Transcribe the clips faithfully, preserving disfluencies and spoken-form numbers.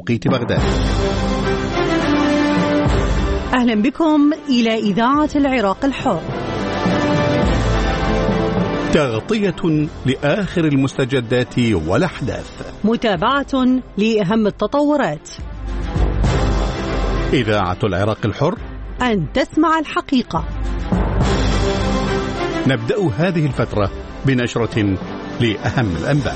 بتوقيت بغداد. أهلا بكم إلى إذاعة العراق الحر، تغطية لآخر المستجدات والأحداث، متابعة لأهم التطورات. إذاعة العراق الحر، أن تسمع الحقيقة. نبدأ هذه الفترة بنشرة لأهم الأنباء.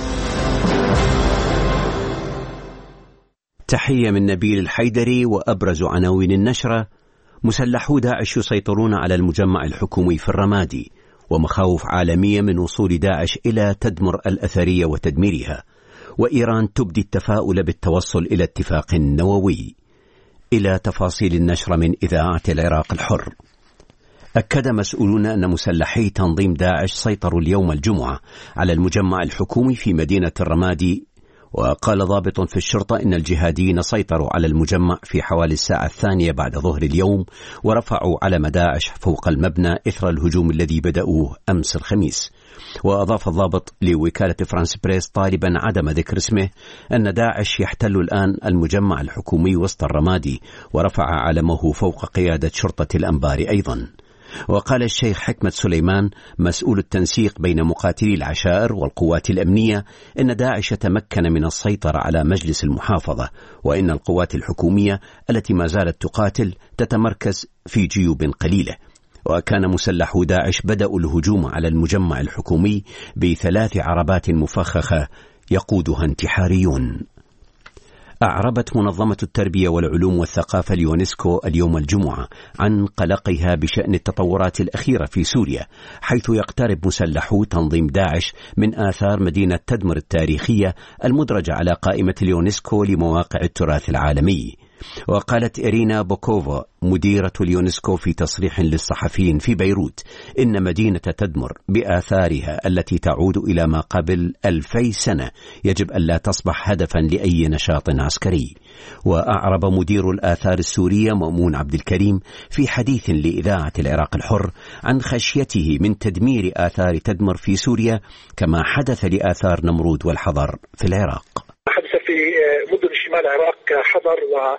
تحية من نبيل الحيدري. وأبرز عناوين النشرة: مسلحو داعش يسيطرون على المجمع الحكومي في الرمادي، ومخاوف عالمية من وصول داعش إلى تدمر الأثرية وتدميرها، وإيران تبدي التفاؤل بالتوصل إلى اتفاق نووي. إلى تفاصيل النشرة من إذاعة العراق الحر. أكد مسؤولون أن مسلحي تنظيم داعش سيطروا اليوم الجمعة على المجمع الحكومي في مدينة الرمادي. وقال ضابط في الشرطة إن الجهاديين سيطروا على المجمع في حوالي الساعة الثانية بعد ظهر اليوم، ورفعوا علم داعش فوق المبنى إثر الهجوم الذي بدأوه أمس الخميس. وأضاف الضابط لوكالة فرانس بريس طالبا عدم ذكر اسمه أن داعش يحتل الآن المجمع الحكومي وسط الرمادي، ورفع علمه فوق قيادة شرطة الأنبار أيضا. وقال الشيخ حكمة سليمان مسؤول التنسيق بين مقاتلي العشائر والقوات الأمنية إن داعش تمكن من السيطرة على مجلس المحافظة، وإن القوات الحكومية التي ما زالت تقاتل تتمركز في جيوب قليلة. وكان مسلحو داعش بدأوا الهجوم على المجمع الحكومي بثلاث عربات مفخخة يقودها انتحاريون. أعربت منظمة التربية والعلوم والثقافة اليونسكو اليوم الجمعة عن قلقها بشأن التطورات الأخيرة في سوريا، حيث يقترب مسلحو تنظيم داعش من آثار مدينة تدمر التاريخية المدرجة على قائمة اليونسكو لمواقع التراث العالمي. وقالت إرينا بوكوفا مديرة اليونسكو في تصريح للصحفيين في بيروت إن مدينة تدمر بآثارها التي تعود إلى ما قبل ألفي سنة يجب أن لا تصبح هدفا لأي نشاط عسكري. وأعرب مدير الآثار السورية مأمون عبد الكريم في حديث لإذاعة العراق الحر عن خشيته من تدمير آثار تدمر في سوريا كما حدث لآثار نمرود والحضر في العراق. حدث في مدن شمال العراق كحضر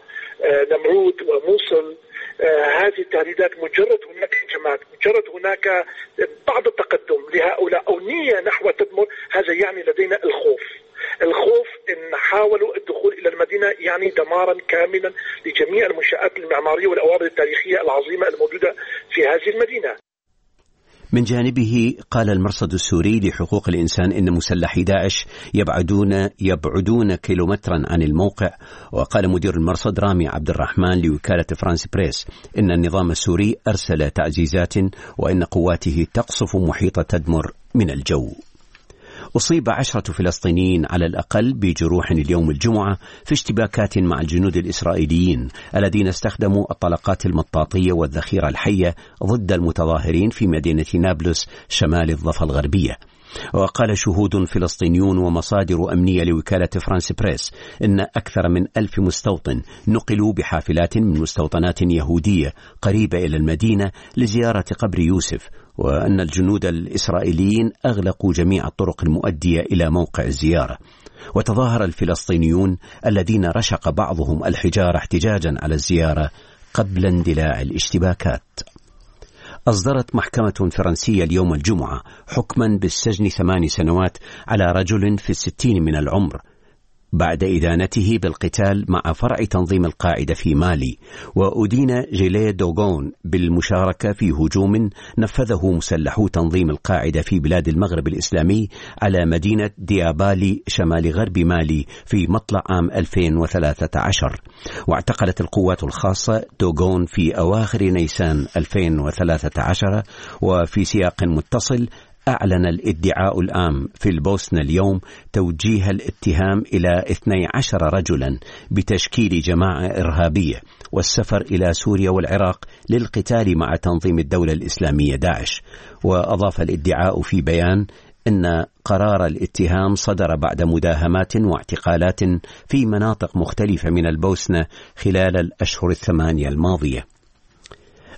ونمرود وموصل. هذه التهديدات مجرد هناك هجمات، مجرد هناك بعض التقدم لهؤلاء أو نية نحو تدمر، هذا يعني لدينا الخوف. الخوف إن حاولوا الدخول إلى المدينة يعني دمارا كاملا لجميع المنشآت المعمارية والأوابر التاريخية العظيمة الموجودة في هذه المدينة. من جانبه قال المرصد السوري لحقوق الإنسان إن مسلحي داعش يبعدون يبعدون كيلومترا عن الموقع. وقال مدير المرصد رامي عبد الرحمن لوكالة فرانس بريس إن النظام السوري أرسل تعزيزات وإن قواته تقصف محيط تدمر من الجو. أصيب عشرة فلسطينيين على الأقل بجروح اليوم الجمعة في اشتباكات مع الجنود الإسرائيليين الذين استخدموا الطلقات المطاطية والذخيرة الحية ضد المتظاهرين في مدينة نابلس شمال الضفة الغربية. وقال شهود فلسطينيون ومصادر أمنية لوكالة فرانس بريس إن أكثر من ألف مستوطن نقلوا بحافلات من مستوطنات يهودية قريبة إلى المدينة لزيارة قبر يوسف، وأن الجنود الإسرائيليين أغلقوا جميع الطرق المؤدية إلى موقع الزيارة. وتظاهر الفلسطينيون الذين رشق بعضهم الحجارة احتجاجا على الزيارة قبل اندلاع الاشتباكات. أصدرت محكمة فرنسية اليوم الجمعة حكما بالسجن ثمان سنوات على رجل في الستين من العمر بعد إدانته بالقتال مع فرع تنظيم القاعدة في مالي. وأدين جيلي دوغون بالمشاركة في هجوم نفذه مسلحو تنظيم القاعدة في بلاد المغرب الإسلامي على مدينة ديابالي شمال غرب مالي في مطلع عام ألفين وثلاثة عشر. واعتقلت القوات الخاصة دوغون في أواخر نيسان ألفين وثلاثة عشر. وفي سياق متصل أعلن الادعاء العام في البوسنة اليوم توجيه الاتهام إلى اثني عشر رجلا بتشكيل جماعة إرهابية والسفر إلى سوريا والعراق للقتال مع تنظيم الدولة الإسلامية داعش. وأضاف الادعاء في بيان إن قرار الاتهام صدر بعد مداهمات واعتقالات في مناطق مختلفة من البوسنة خلال الأشهر الثمانية الماضية.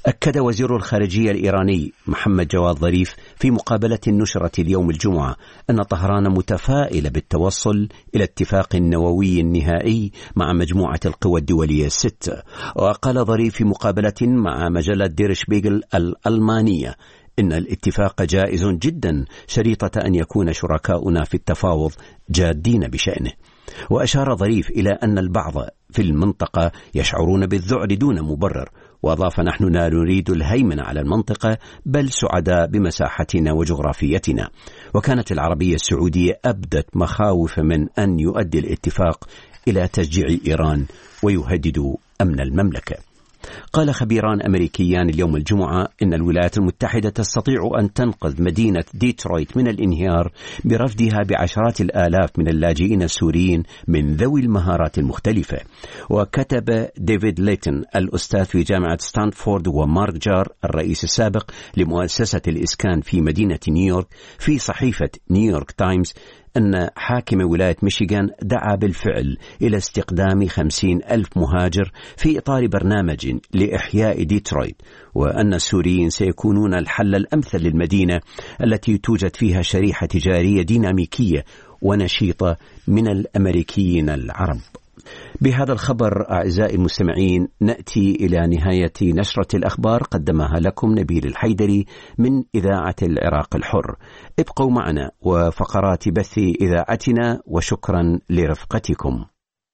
أكد وزير الخارجية الإيراني محمد جواد ظريف في مقابلة نشرت اليوم الجمعة أن طهران متفائلة بالتوصل إلى اتفاق نووي نهائي مع مجموعة القوى الدولية الست. وقال ظريف في مقابلة مع مجلة دير شبيغل الألمانية إن الاتفاق جائز جدا شريطة أن يكون شركاؤنا في التفاوض جادين بشأنه. وأشار ظريف إلى أن البعض في المنطقة يشعرون بالذعر دون مبرر، وأضاف: نحن لا نريد الهيمنة على المنطقة بل سعداء بمساحتنا وجغرافيتنا. وكانت العربية السعودية أبدت مخاوف من أن يؤدي الاتفاق إلى تشجيع إيران ويهدد أمن المملكة. قال خبيران أمريكيان اليوم الجمعة إن الولايات المتحدة تستطيع أن تنقذ مدينة ديترويت من الانهيار برفدها بعشرات الآلاف من اللاجئين السوريين من ذوي المهارات المختلفة. وكتب ديفيد ليتن الأستاذ في جامعة ستانفورد ومارك جار الرئيس السابق لمؤسسة الإسكان في مدينة نيويورك في صحيفة نيويورك تايمز أن حاكم ولاية ميشيغان دعا بالفعل إلى استقدام خمسين ألف مهاجر في إطار برنامج لإحياء ديترويت، وأن السوريين سيكونون الحل الأمثل للمدينة التي توجد فيها شريحة تجارية ديناميكية ونشيطة من الأمريكيين العرب. بهذا الخبر أعزائي المستمعين نأتي إلى نهاية نشرة الأخبار قدمها لكم نبيل الحيدري من إذاعة العراق الحر. ابقوا معنا وفقرات بث إذاعتنا، وشكرا لرفقتكم.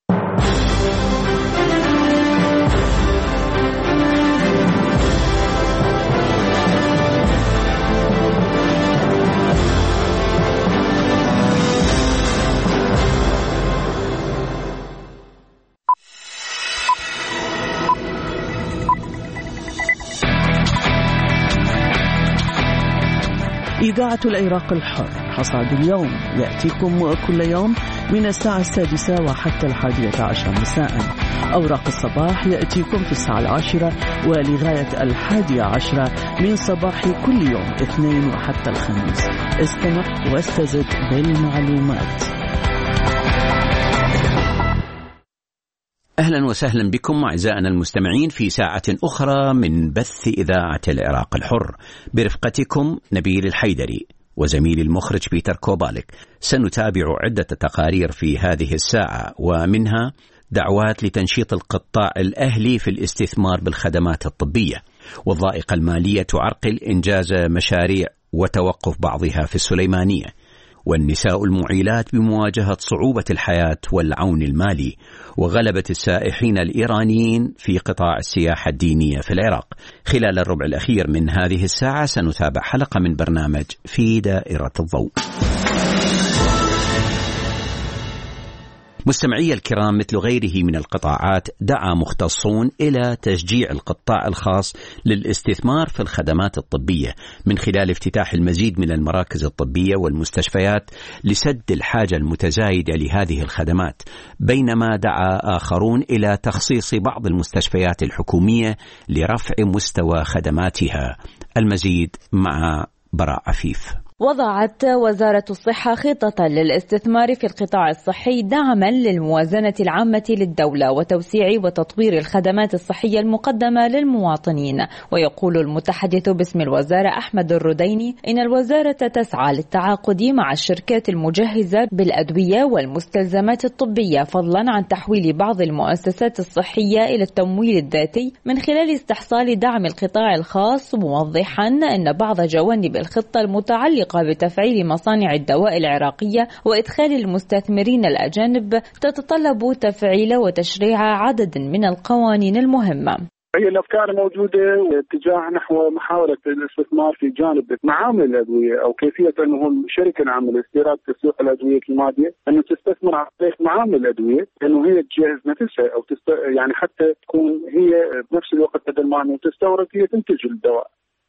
إذاعة العراق الحر حصاد اليوم يأتيكم كل يوم من الساعة السادسة وحتى الحادية عشر مساء. أوراق الصباح يأتيكم في الساعة العاشرة ولغاية الحادية عشرة من صباح كل يوم اثنين وحتى الخميس. استمع واستزد بالمعلومات. أهلا وسهلا بكم أعزائنا المستمعين في ساعة أخرى من بث إذاعة العراق الحر، برفقتكم نبيل الحيدري وزميل المخرج بيتر كوبالك. سنتابع عدة تقارير في هذه الساعة، ومنها دعوات لتنشيط القطاع الأهلي في الاستثمار بالخدمات الطبية، والضائقة المالية تعرقل إنجاز مشاريع وتوقف بعضها في السليمانية، والنساء المعيلات بمواجهة صعوبة الحياة والعون المالي، وغلبة السائحين الإيرانيين في قطاع السياحة الدينية في العراق. خلال الربع الأخير من هذه الساعة سنتابع حلقة من برنامج في دائرة الضوء. مستمعي الكرام، مثل غيره من القطاعات دعا مختصون إلى تشجيع القطاع الخاص للاستثمار في الخدمات الطبية من خلال افتتاح المزيد من المراكز الطبية والمستشفيات لسد الحاجة المتزايدة لهذه الخدمات، بينما دعا آخرون إلى تخصيص بعض المستشفيات الحكومية لرفع مستوى خدماتها. المزيد مع براء عفيف. وضعت وزارة الصحة خطة للاستثمار في القطاع الصحي دعما للموازنة العامة للدولة وتوسيع وتطوير الخدمات الصحية المقدمة للمواطنين. ويقول المتحدث باسم الوزارة أحمد الرديني إن الوزارة تسعى للتعاقد مع الشركات المجهزة بالأدوية والمستلزمات الطبية، فضلا عن تحويل بعض المؤسسات الصحية إلى التمويل الذاتي من خلال استحصال دعم القطاع الخاص، موضحا أن بعض جوانب الخطة المتعلقة بتفعيل مصانع الدواء العراقية وإدخال المستثمرين الأجانب تتطلب تفعيل وتشريع عدد من القوانين المهمة. هي الأفكار موجودة اتجاه نحو محاولة الاستثمار في جانب معامل الأدوية، أو كيفية أنه شركة عاملة استيراد تسويق الأدوية المادية أنه تستثمر على معامل الأدوية، أنه هي تجهز نفسها أو تست... يعني حتى تكون هي بنفس الوقت بدل ما أنه تستورد هي تنتج الدواء.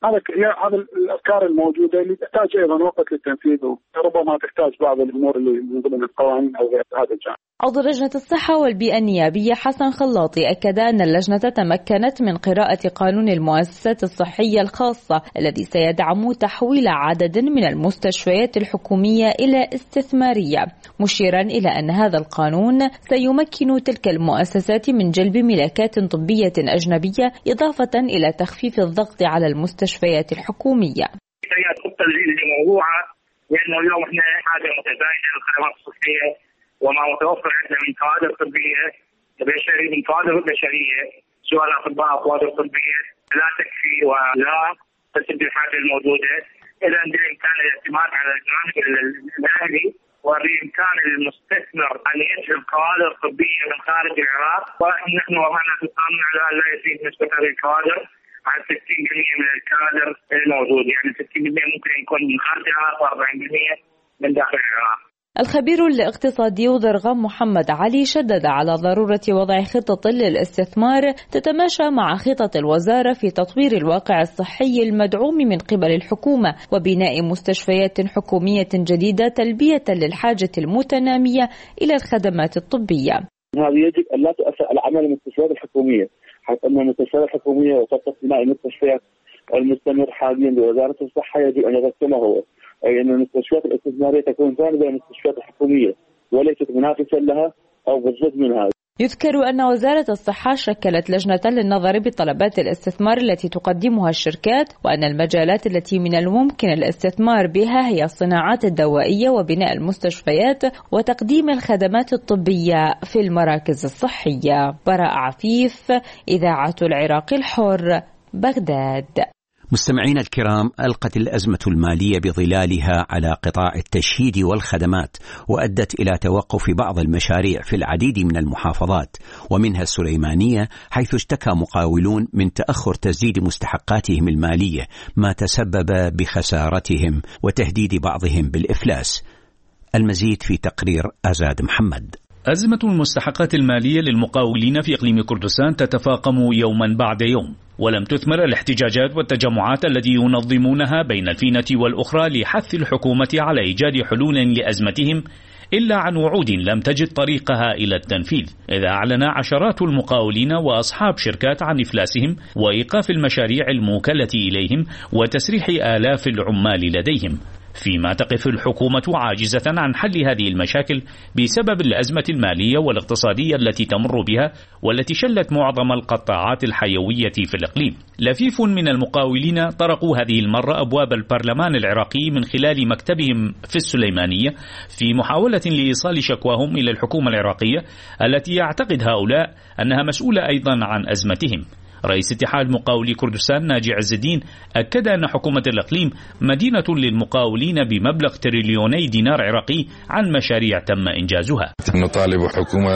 هذا هذا الافكار الموجوده اللي تحتاج ايضا وقت للتنفيذ، وربما تحتاج بعض الامور اللي من ضمن القوانين او غير هذا الجانب. عضو لجنة الصحة والبيئة النيابية حسن خلاطي أكد أن اللجنة تمكنت من قراءة قانون المؤسسات الصحية الخاصة الذي سيدعم تحويل عدد من المستشفيات الحكومية إلى استثمارية، مشيرا إلى أن هذا القانون سيمكن تلك المؤسسات من جلب ملاكات طبية أجنبية إضافة إلى تخفيف الضغط على المستشفيات الحكومية. الخطة اللي موضوعة لأنه اليوم إحنا حاجة متزايدة للخدمات الصحية، وما متوفر عندنا من كوادر طبية بشرية من كوادر بشرية سواء أطباء أو كوادر طبية لا تكفي ولا تسد الحاجة الموجودة. إذا بالإمكان الاعتماد على الجانب الأهلي وبإمكان المستثمر أن يجلب كوادر طبية من خارج العراق، ونحن وضعنا في القانون على أن لا يزيد نسبة هذه الكوادر عن ستين بالمئة من الكادر الموجود، يعني ستين بالمئة ممكن يكون من خارج العراق وأربعين بالمئة من داخل العراق. الخبير الاقتصادي ضرغام محمد علي شدد على ضرورة وضع خطط للاستثمار تتماشى مع خطط الوزارة في تطوير الواقع الصحي المدعوم من قبل الحكومة وبناء مستشفيات حكومية جديدة تلبية للحاجة المتنامية إلى الخدمات الطبية. هذه يجب أن لا تؤثر على عمل المستشفيات الحكومية، حيث أن المستشفيات الحكومية وخطة بناء المستشفيات المستمر حاليا بوزارة الصحة يجب أن يغسلها هو، أي أن المستشفيات الاستثمارية تكون جانبا المستشفيات الحكومية وليست منافسا لها أو بالضد منها. يذكر أن وزارة الصحة شكلت لجنة للنظر بطلبات الاستثمار التي تقدمها الشركات، وأن المجالات التي من الممكن الاستثمار بها هي الصناعات الدوائية وبناء المستشفيات وتقديم الخدمات الطبية في المراكز الصحية. براء عفيف، إذاعة العراق الحر، بغداد. مستمعينا الكرام، ألقت الأزمة المالية بظلالها على قطاع التشييد والخدمات، وأدت إلى توقف بعض المشاريع في العديد من المحافظات ومنها السليمانية، حيث اشتكى مقاولون من تأخر تسديد مستحقاتهم المالية، ما تسبب بخسارتهم وتهديد بعضهم بالإفلاس. المزيد في تقرير أزاد محمد. أزمة المستحقات المالية للمقاولين في إقليم كردستان تتفاقم يوما بعد يوم، ولم تثمر الاحتجاجات والتجمعات التي ينظمونها بين الفينة والأخرى لحث الحكومة على إيجاد حلول لأزمتهم إلا عن وعود لم تجد طريقها إلى التنفيذ، إذا أعلن عشرات المقاولين وأصحاب شركات عن إفلاسهم وإيقاف المشاريع الموكلة إليهم وتسريح آلاف العمال لديهم، فيما تقف الحكومة عاجزة عن حل هذه المشاكل بسبب الأزمة المالية والاقتصادية التي تمر بها والتي شلت معظم القطاعات الحيوية في الإقليم. لفيف من المقاولين طرقوا هذه المرة أبواب البرلمان العراقي من خلال مكتبهم في السليمانية في محاولة لإيصال شكواهم إلى الحكومة العراقية التي يعتقد هؤلاء أنها مسؤولة أيضا عن أزمتهم. رئيس اتحاد مقاولي كردستان ناجي عز الدين أكد أن حكومة الإقليم مدينة للمقاولين بمبلغ تريليوني دينار عراقي عن مشاريع تم إنجازها. نطالب حكومة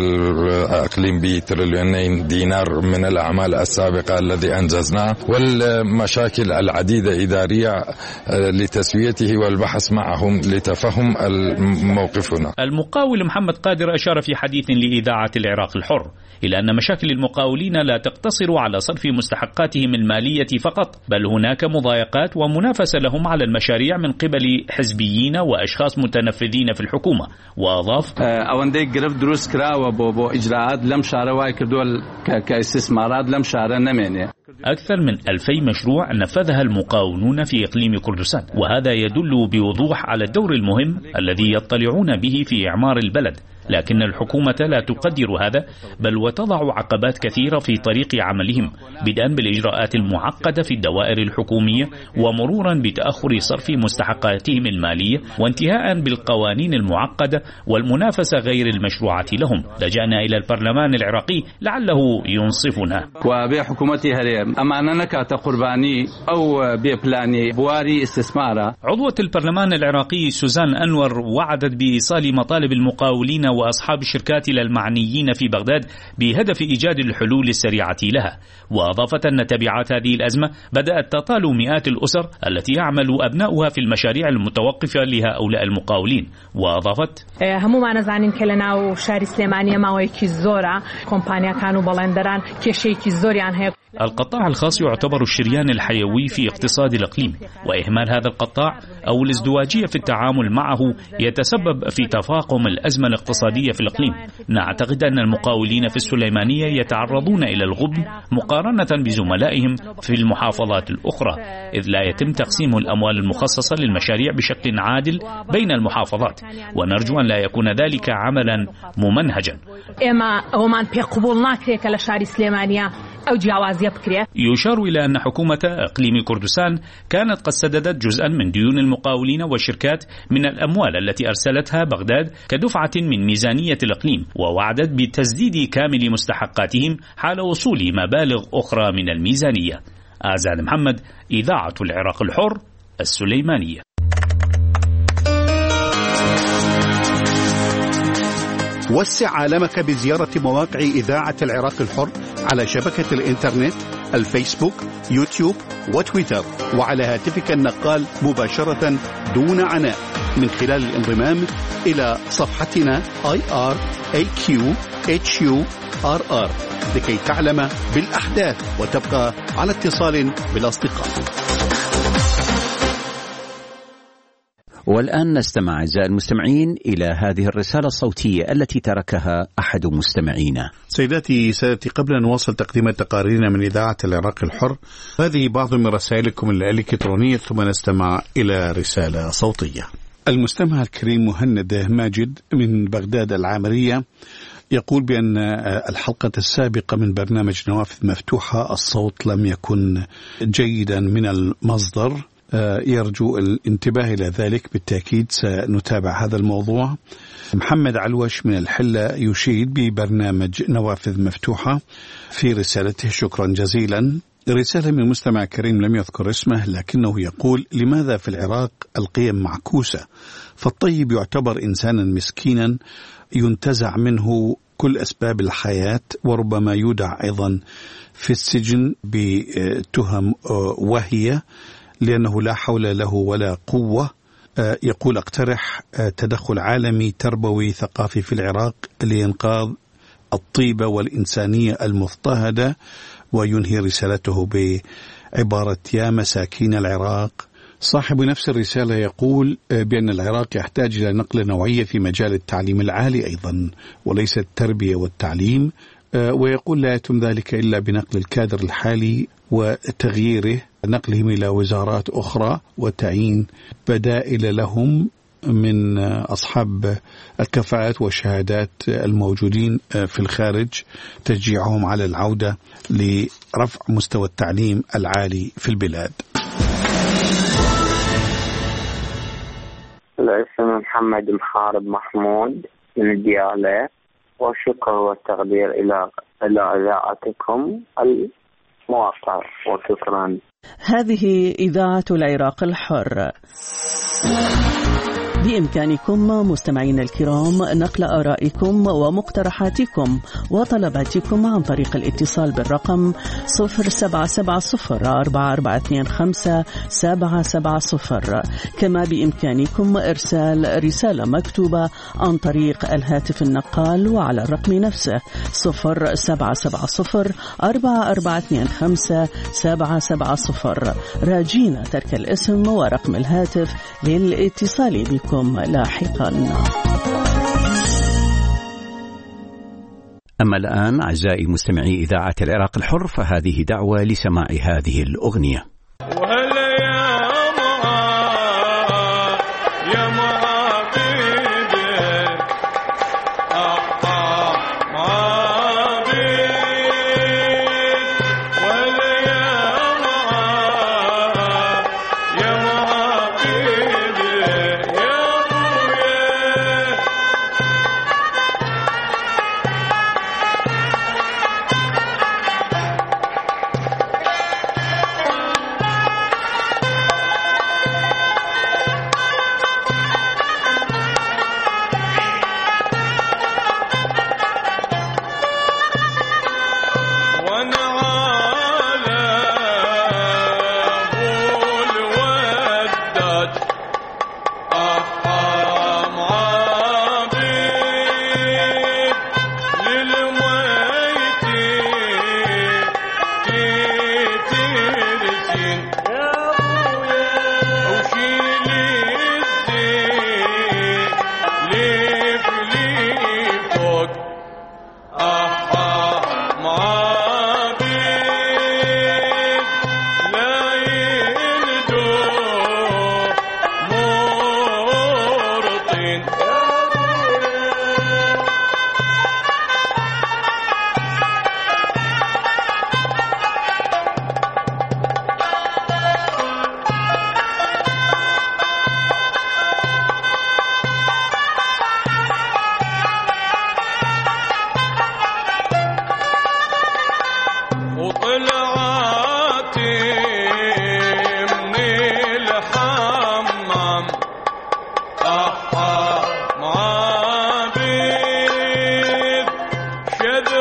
الإقليم بتريليونين دينار من الأعمال السابقة الذي أنجزناه، والمشاكل العديدة إدارية لتسويته والبحث معهم لتفهم موقفنا. المقاول محمد قادر أشار في حديث لإذاعة العراق الحر إلى أن مشاكل المقاولين لا تقتصر على صرف مستحقاتهم المالية فقط، بل هناك مضايقات ومنافسة لهم على المشاريع من قبل حزبيين وأشخاص متنفذين في الحكومة. وأضاف: أوندي قرف دروس كرا وبو إجراءات لم شارع وايكردول كاستثمارات لم شارع نمينة. أكثر من ألفي مشروع نفذها المقاولون في إقليم كردستان، وهذا يدل بوضوح على الدور المهم الذي يطلعون به في إعمار البلد، لكن الحكومة لا تقدر هذا، بل وتضع عقبات كثيرة في طريق عملهم، بدءا بالإجراءات المعقدة في الدوائر الحكومية، ومرورا بتأخر صرف مستحقاتهم المالية، وانتهاء بالقوانين المعقدة والمنافسة غير المشروعة لهم. لجأنا إلى البرلمان العراقي لعله ينصفنا. وبحكومتي هريم أما أنك تقرباني أو ببلاني بواري استثمارا. عضوة البرلمان العراقي سوزان أنور وعدت بإيصال مطالب المقاولين وأصحاب الشركات إلى المعنيين في بغداد بهدف إيجاد الحلول السريعة لها. وأضافت أن تبعات هذه الأزمة بدأت تطال مئات الأسر التي يعمل أبناؤها في المشاريع المتوقفة لهؤلاء المقاولين. وأضافت همو ما نزانين كلنا وشاري سليمانية ما ويكي الزورة كومبانيا كانوا بلندران كيشيكي الزوري عن هيك. القطاع الخاص يعتبر الشريان الحيوي في اقتصاد الإقليم، وإهمال هذا القطاع أو الازدواجية في التعامل معه يتسبب في تفاقم الأزمة الاقتصادية في الإقليم. نعتقد أن المقاولين في السليمانية يتعرضون إلى الغبن مقارنة بزملائهم في المحافظات الأخرى، إذ لا يتم تقسيم الأموال المخصصة للمشاريع بشكل عادل بين المحافظات، ونرجو أن لا يكون ذلك عملا ممنهجا. يشار إلى أن حكومة إقليم كردستان كانت قد سددت جزءا من ديون المقاولين والشركات من الأموال التي أرسلتها بغداد كدفعة من ميزانية الإقليم، ووعدت بتسديد كامل مستحقاتهم حال وصول مبالغ أخرى من الميزانية. آزاد محمد، إذاعة العراق الحر، السليمانية. وسع عالمك بزيارة مواقع إذاعة العراق الحر على شبكة الإنترنت، الفيسبوك، يوتيوب وتويتر، وعلى هاتفك النقال مباشرة دون عناء من خلال الانضمام إلى صفحتنا آي آر إيه كيو إتش يو آر آر لكي تعلم بالأحداث وتبقى على اتصال بالأصدقاء. والآن نستمع أعزائي المستمعين إلى هذه الرسالة الصوتية التي تركها أحد مستمعينا. سيداتي سادتي، قبل أن نواصل تقديم تقاريرنا من إذاعة العراق الحر، هذه بعض من رسائلكم الإلكترونية ثم نستمع إلى رسالة صوتية. المستمع الكريم مهند ماجد من بغداد العامرية يقول بأن الحلقة السابقة من برنامج نوافذ مفتوحة الصوت لم يكن جيدا من المصدر، يرجو الانتباه إلى ذلك. بالتأكيد سنتابع هذا الموضوع. محمد علوش من الحلة يشيد ببرنامج نوافذ مفتوحة في رسالته، شكرا جزيلا. رسالة من مستمع كريم لم يذكر اسمه لكنه يقول: لماذا في العراق القيم معكوسة؟ فالطيب يعتبر إنسانا مسكينا ينتزع منه كل أسباب الحياة، وربما يودع أيضا في السجن بتهم وهي لأنه لا حول له ولا قوة. يقول: اقترح تدخل عالمي تربوي ثقافي في العراق لإنقاذ الطيبة والإنسانية المضطهدة. وينهي رسالته بعبارة: يا مساكين العراق. صاحب نفس الرسالة يقول بأن العراق يحتاج إلى نقلة نوعية في مجال التعليم العالي أيضا وليس التربية والتعليم، ويقول لا يتم ذلك إلا بنقل الكادر الحالي وتغييره، نقلهم إلى وزارات أخرى وتعيين بدائل لهم من أصحاب الكفاءات والشهادات الموجودين في الخارج، تشجيعهم على العودة لرفع مستوى التعليم العالي في البلاد. الاسم محمد محارب محمود من الديالة، والشكر والتقدير إلى إلى إذاعتكم الموقع، وشكرا. هذه إذاعة العراق الحر. بإمكانكم مستمعين الكرام نقل آرائكم ومقترحاتكم وطلباتكم عن طريق الاتصال بالرقم صفر سبعة سبعة صفر أربعة أربعة اثنين خمسة سبعة سبعة صفر. كما بإمكانكم إرسال رسالة مكتوبة عن طريق الهاتف النقال وعلى الرقم نفسه صفر سبعة سبعة صفر أربعة أربعة اثنين خمسة سبعة سبعة صفر، راجين ترك الاسم ورقم الهاتف للاتصال بكم لاحقا. أما الآن أعزائي مستمعي إذاعة العراق الحر، فهذه دعوة لسماع هذه الأغنية.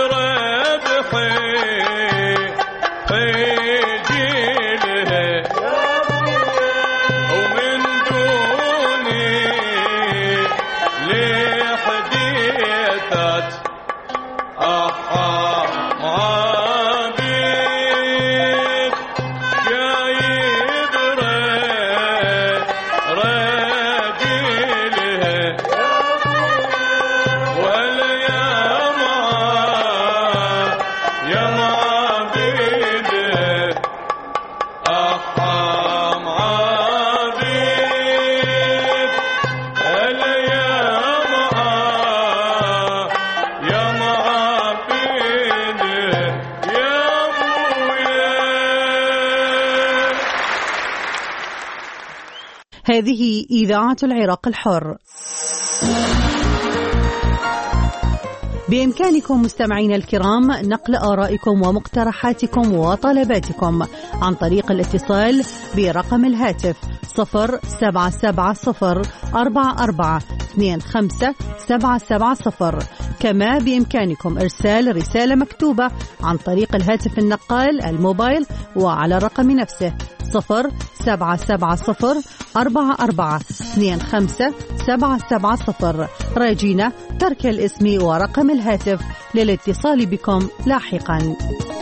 هذه إذاعة العراق الحر. بإمكانكم مستمعين الكرام نقل آرائكم ومقترحاتكم وطلباتكم عن طريق الاتصال برقم الهاتف صفر سبعة سبعة صفر أربعة أربعة اثنين خمسة سبعة سبعة صفر. كما بإمكانكم إرسال رسالة مكتوبة عن طريق الهاتف النقال الموبايل وعلى الرقم نفسه صفر سبعة سبعة صفر أربعة أربعة اثنين خمسة سبعة سبعة صفر. راجينا ترك الاسم ورقم الهاتف للاتصال بكم لاحقا.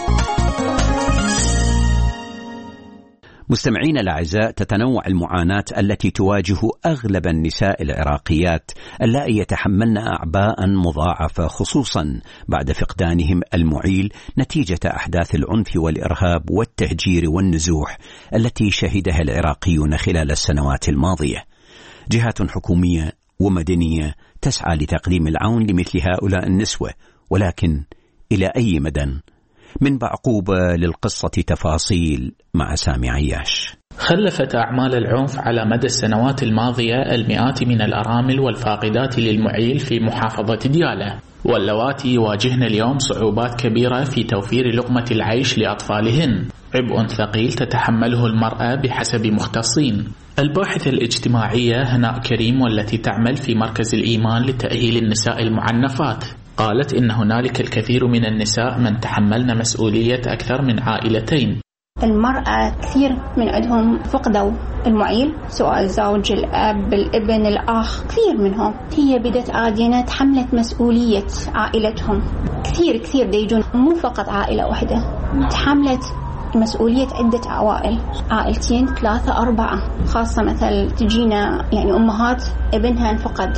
مستمعين الأعزاء، تتنوع المعاناة التي تواجه أغلب النساء العراقيات اللائي يتحملن أعباء مضاعفة، خصوصا بعد فقدانهم المعيل نتيجة أحداث العنف والإرهاب والتهجير والنزوح التي شهدها العراقيون خلال السنوات الماضية. جهات حكومية ومدنية تسعى لتقديم العون لمثل هؤلاء النسوة، ولكن إلى أي مدى؟ من بعقوبة للقصة تفاصيل مع سامي عياش. خلفت أعمال العنف على مدى السنوات الماضية المئات من الأرامل والفاقدات للمعيل في محافظة ديالى، واللواتي يواجهن اليوم صعوبات كبيرة في توفير لقمة العيش لأطفالهن، عبء ثقيل تتحمله المرأة بحسب مختصين. الباحثة الاجتماعية هناء كريم والتي تعمل في مركز الإيمان لتأهيل النساء المعنفات قالت إن هنالك الكثير من النساء من تحملن مسؤولية أكثر من عائلتين. المرأة كثير من عندهم فقدوا المعيل، سواء الزوج، الأب، الابن، الأخ، كثير منهم. هي بدت عادينة تحملت مسؤولية عائلتهم. كثير كثير ديجون، مو فقط عائلة واحدة، تحملت مسؤولية عدة عوائل، عائلتين، ثلاثة، أربعة. خاصة مثل تجينا يعني أمهات ابنها انفقد،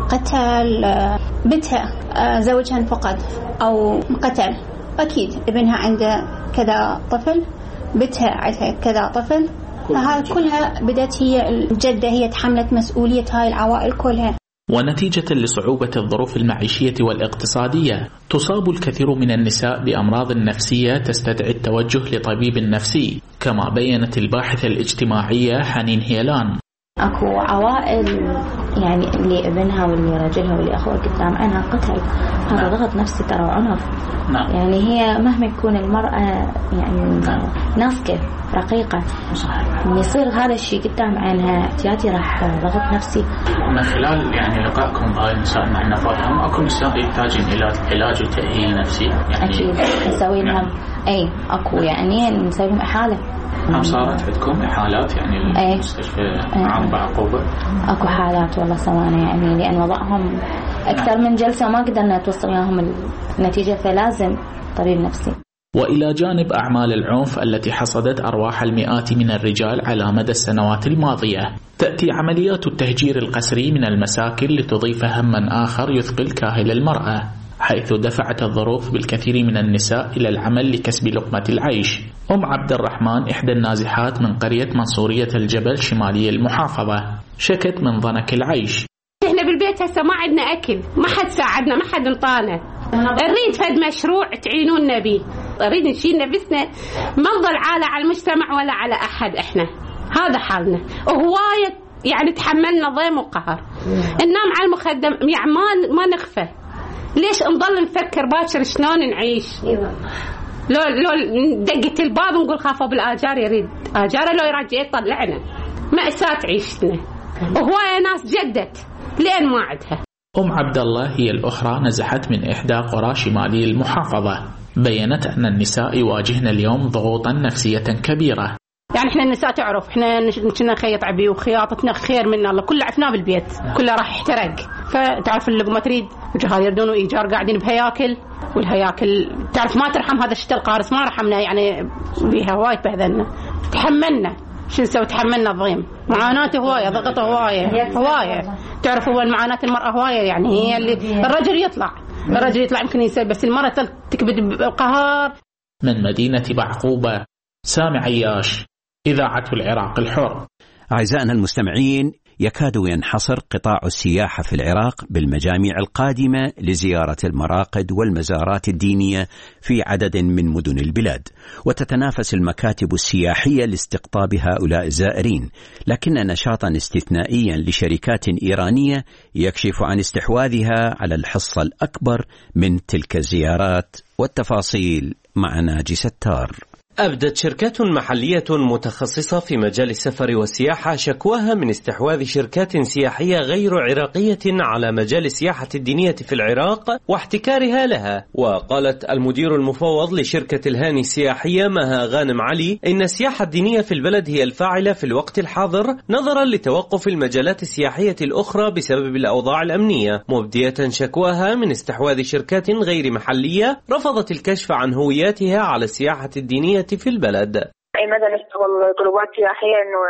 قتل بنتها، زوجها انفقد أو قتل، أكيد ابنها عنده كذا طفل، بنتها عندها كذا طفل. فهذا كلها بدأت هي الجدة هي تحملت مسؤولية هاي العوائل كلها. ونتيجة لصعوبة الظروف المعيشية والاقتصادية تصاب الكثير من النساء بأمراض نفسية تستدعي التوجه لطبيب نفسي، كما بيّنت الباحثة الاجتماعية حنين هيلان. أكو عوائل يعني اللي ابنها واللي رجلها واللي أخوها قدام عينها قتل، هذا ضغط نفسي ترى وعنف. نعم. يعني هي مهما يكون المرأة يعني ناضجة رقيقة، من يصير هذا الشيء قدام عينها احتياطي راح ضغط نفسي. من خلال يعني لقائكم بهاي النساء المعنفات، هم أكو نساء يحتاجين إلى علاج وتأهيل نفسي؟ يعني أكيد نسوي لهم. نعم. أي أكو يعني نسوي لهم إحالة. هم صارت عندكم إحالات يعني المستشفى عام بعقوبة؟ أكو حالات والله سوانا، يعني لأن وضعهم أكثر من جلسة ما قدرنا توصل لهم النتيجة، فلازم طبيب نفسي. وإلى جانب أعمال العنف التي حصدت أرواح المئات من الرجال على مدى السنوات الماضية، تأتي عمليات التهجير القسري من المساكن لتضيف هما آخر يثقل كاهل المرأة، حيث دفعت الظروف بالكثير من النساء إلى العمل لكسب لقمة العيش. أم عبد الرحمن إحدى النازحات من قرية منصورية الجبل شمالي المحافظة شكت من ضنك العيش. إحنا بالبيت هسه ما عندنا أكل، ما حد ساعدنا، ما حد انطانا. نريد فد مشروع تعينونا به، نريد نشيل نفسنا، ما نضل عالة على المجتمع ولا على أحد. إحنا هذا حالنا، وهواية يعني تحملنا ضيم وقهر. ننام على المخدم يعني ما ما نخفى. ليش نضل نفكر باكر شلون نعيش؟ لو لو دقت الباب نقول خافوا بالآجار، يريد آجاره لو يرجع يطلعنا. مأساة عيشتنا، وهواية ناس جدت لين ما عندها. أم عبد الله هي الأخرى، نزحت من إحدى قرى شمالي المحافظة. بيّنت أن النساء يواجهن اليوم ضغوطا نفسية كبيرة. يعني احنا النساء تعرف احنا كنا نخيط عبي وخياطتنا خير منا الله، كله عفناه بالبيت كله راح احترق. فتعرف اللقمة تريد وجهال يردون وإيجار قاعدين بهياكل، والهياكل تعرف ما ترحم. هذا الشتاء القارس ما رحمنا يعني بيها وايد بهذلنا، تحملنا شو نسوي، تحملنا الضيم، معاناته هواية، ضغطه هواية هواية. تعرف هو المعاناة المرأة هواية، يعني هي اللي الرجل يطلع الرجل يطلع يمكن يسوي، بس المرأة تكبد بقهار. من مدينة بعقوبة، سامي عياش، إذاعة العراق الحر. أعزائنا المستمعين، يكاد ينحصر قطاع السياحة في العراق بالمجاميع القادمة لزيارة المراقد والمزارات الدينية في عدد من مدن البلاد، وتتنافس المكاتب السياحية لاستقطاب هؤلاء الزائرين، لكن نشاطا استثنائيا لشركات إيرانية يكشف عن استحواذها على الحصة الأكبر من تلك الزيارات. والتفاصيل مع ناجي ستار. أبدت شركات محلية متخصصة في مجال السفر والسياحة شكواها من استحواذ شركات سياحية غير عراقية على مجال السياحة الدينية في العراق واحتكارها لها. وقالت المدير المفوض لشركة الهاني السياحية مها غانم علي إن السياحة الدينية في البلد هي الفاعلة في الوقت الحاضر نظرا لتوقف المجالات السياحية الأخرى بسبب الأوضاع الأمنية، مبدية شكواها من استحواذ شركات غير محلية رفضت الكشف عن هوياتها على السياحة الدينية في البلد. اي مدى نشتغل جروبات سياحيه انه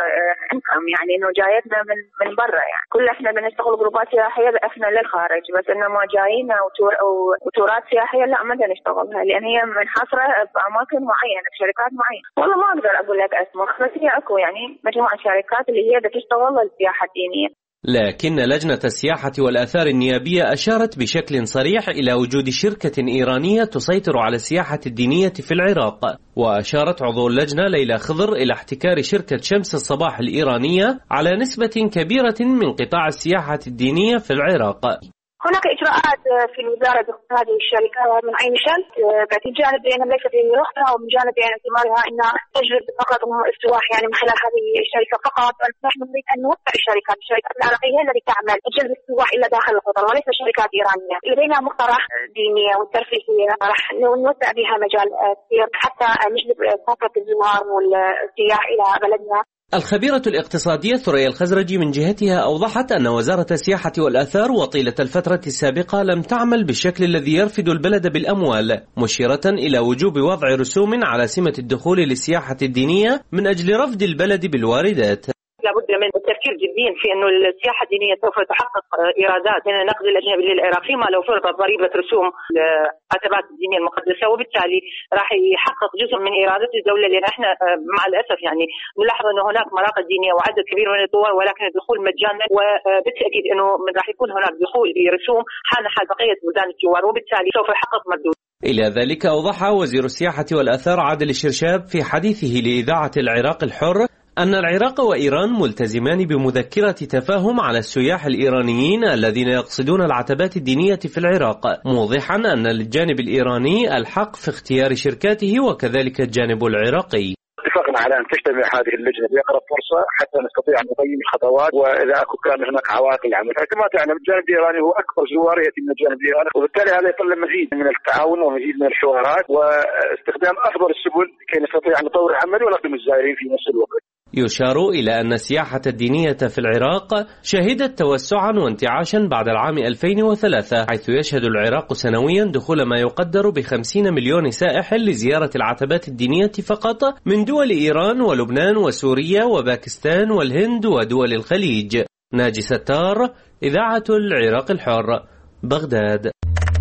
يعني انه جايتنا من من برا، يعني كل احنا بنشتغل جروبات سياحيه احنا للخارج، بس انه ما جايين او وتورات سياحيه لا ما نشتغلها، لان هي منحصره باماكن معينه بشركات معينه. والله ما اقدر اقول لك اسماء، بس هي اكو يعني مجموعه شركات اللي هي بتشتغل السياحه الدينيه. لكن لجنة السياحة والآثار النيابية أشارت بشكل صريح إلى وجود شركة إيرانية تسيطر على السياحة الدينية في العراق. وأشارت عضو اللجنة ليلى خضر إلى احتكار شركة شمس الصباح الإيرانية على نسبة كبيرة من قطاع السياحة الدينية في العراق. هناك إجراءات في الوزارة ضد هذه الشركات من أي شأن، من جانب بأن ليست لرخصها، ومن جانب بأن اعتبارها أنها تجلب فقط استواح يعني من خلال هذه الشركة فقط. نحن نريد أن نوسع الشركات، الشركات العراقية هي التي تعمل جلب استواح إلى داخل القطر وليس شركات إيرانية. لدينا مقترح دينية والترفيهية راح نوسع بها مجال كثير حتى نجلب كافة الزوار والسياح إلى بلدنا. الخبيرة الاقتصادية ثريا الخزرجي من جهتها أوضحت أن وزارة السياحة والآثار وطيلة الفترة السابقة لم تعمل بالشكل الذي يرفد البلد بالأموال، مشيرة إلى وجوب وضع رسوم على سمة الدخول للسياحة الدينية من أجل رفد البلد بالواردات. لابد من التفكير جديا في أنه السياحة الدينية سوف تحقق إيرادات من النقد الأجنبي للعراق فيما لو فرضت ضريبة رسوم العتبات الدينية المقدسة، وبالتالي راح يحقق جزء من إيرادات الدولة. لأن احنا مع الأسف يعني نلاحظ أنه هناك مراقد دينية وعدد كبير من الدول ولكن الدخول مجانا، وبالتأكيد أنه من راح يكون هناك دخول برسوم حال حال بقية بلدان الجوار، وبالتالي سوف يحقق مردود. إلى ذلك أوضح وزير السياحة والآثار عادل الشرشاب في حديثه لإذاعة العراق الحر أن العراق وإيران ملتزمان بمذكرة تفاهم على السياح الإيرانيين الذين يقصدون العتبات الدينية في العراق، موضحا أن للجانب الإيراني الحق في اختيار شركاته وكذلك الجانب العراقي. اتفقنا على أن تجتمع هذه اللجنة بأقرب فرصة حتى نستطيع أن نقيم الخطوات، وإذا أكو كان هناك عوائق العمل. كما تعلم الجانب الإيراني هو أكبر زوار يأتي من الجانب الإيراني، وبالتالي هذا يطلب مزيد من التعاون ومزيد من الحوارات واستخدام أفضل السبل كي نستطيع أن نطور العمل ونخدم الزائرين في نفس الوقت. يشار إلى أن السياحة الدينية في العراق شهدت توسعا وانتعاشا بعد العام ألفين وثلاثة، حيث يشهد العراق سنويا دخول ما يقدر بخمسين مليون سائح لزيارة العتبات الدينية فقط من دول إيران ولبنان وسوريا وباكستان والهند ودول الخليج. ناجي ستار، إذاعة العراق الحر، بغداد.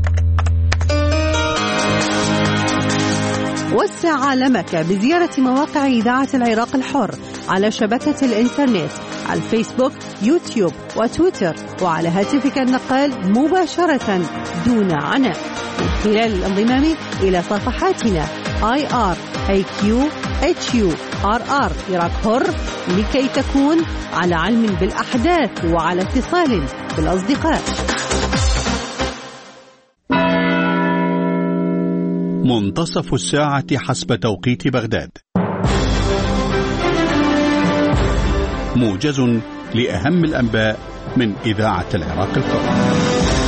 وسع عالمك بزيارة مواقع إذاعة العراق الحر على شبكة الإنترنت على الفيسبوك، يوتيوب وتويتر، وعلى هاتفك النقال مباشرة دون عناء من خلال الانضمام إلى صفحاتنا آي آر إيه كيو إتش يو آر آر عراق حر لكي تكون على علم بالأحداث وعلى اتصال بالأصدقاء. منتصف الساعة حسب توقيت بغداد، موجز لأهم الأنباء من إذاعة العراق الحر.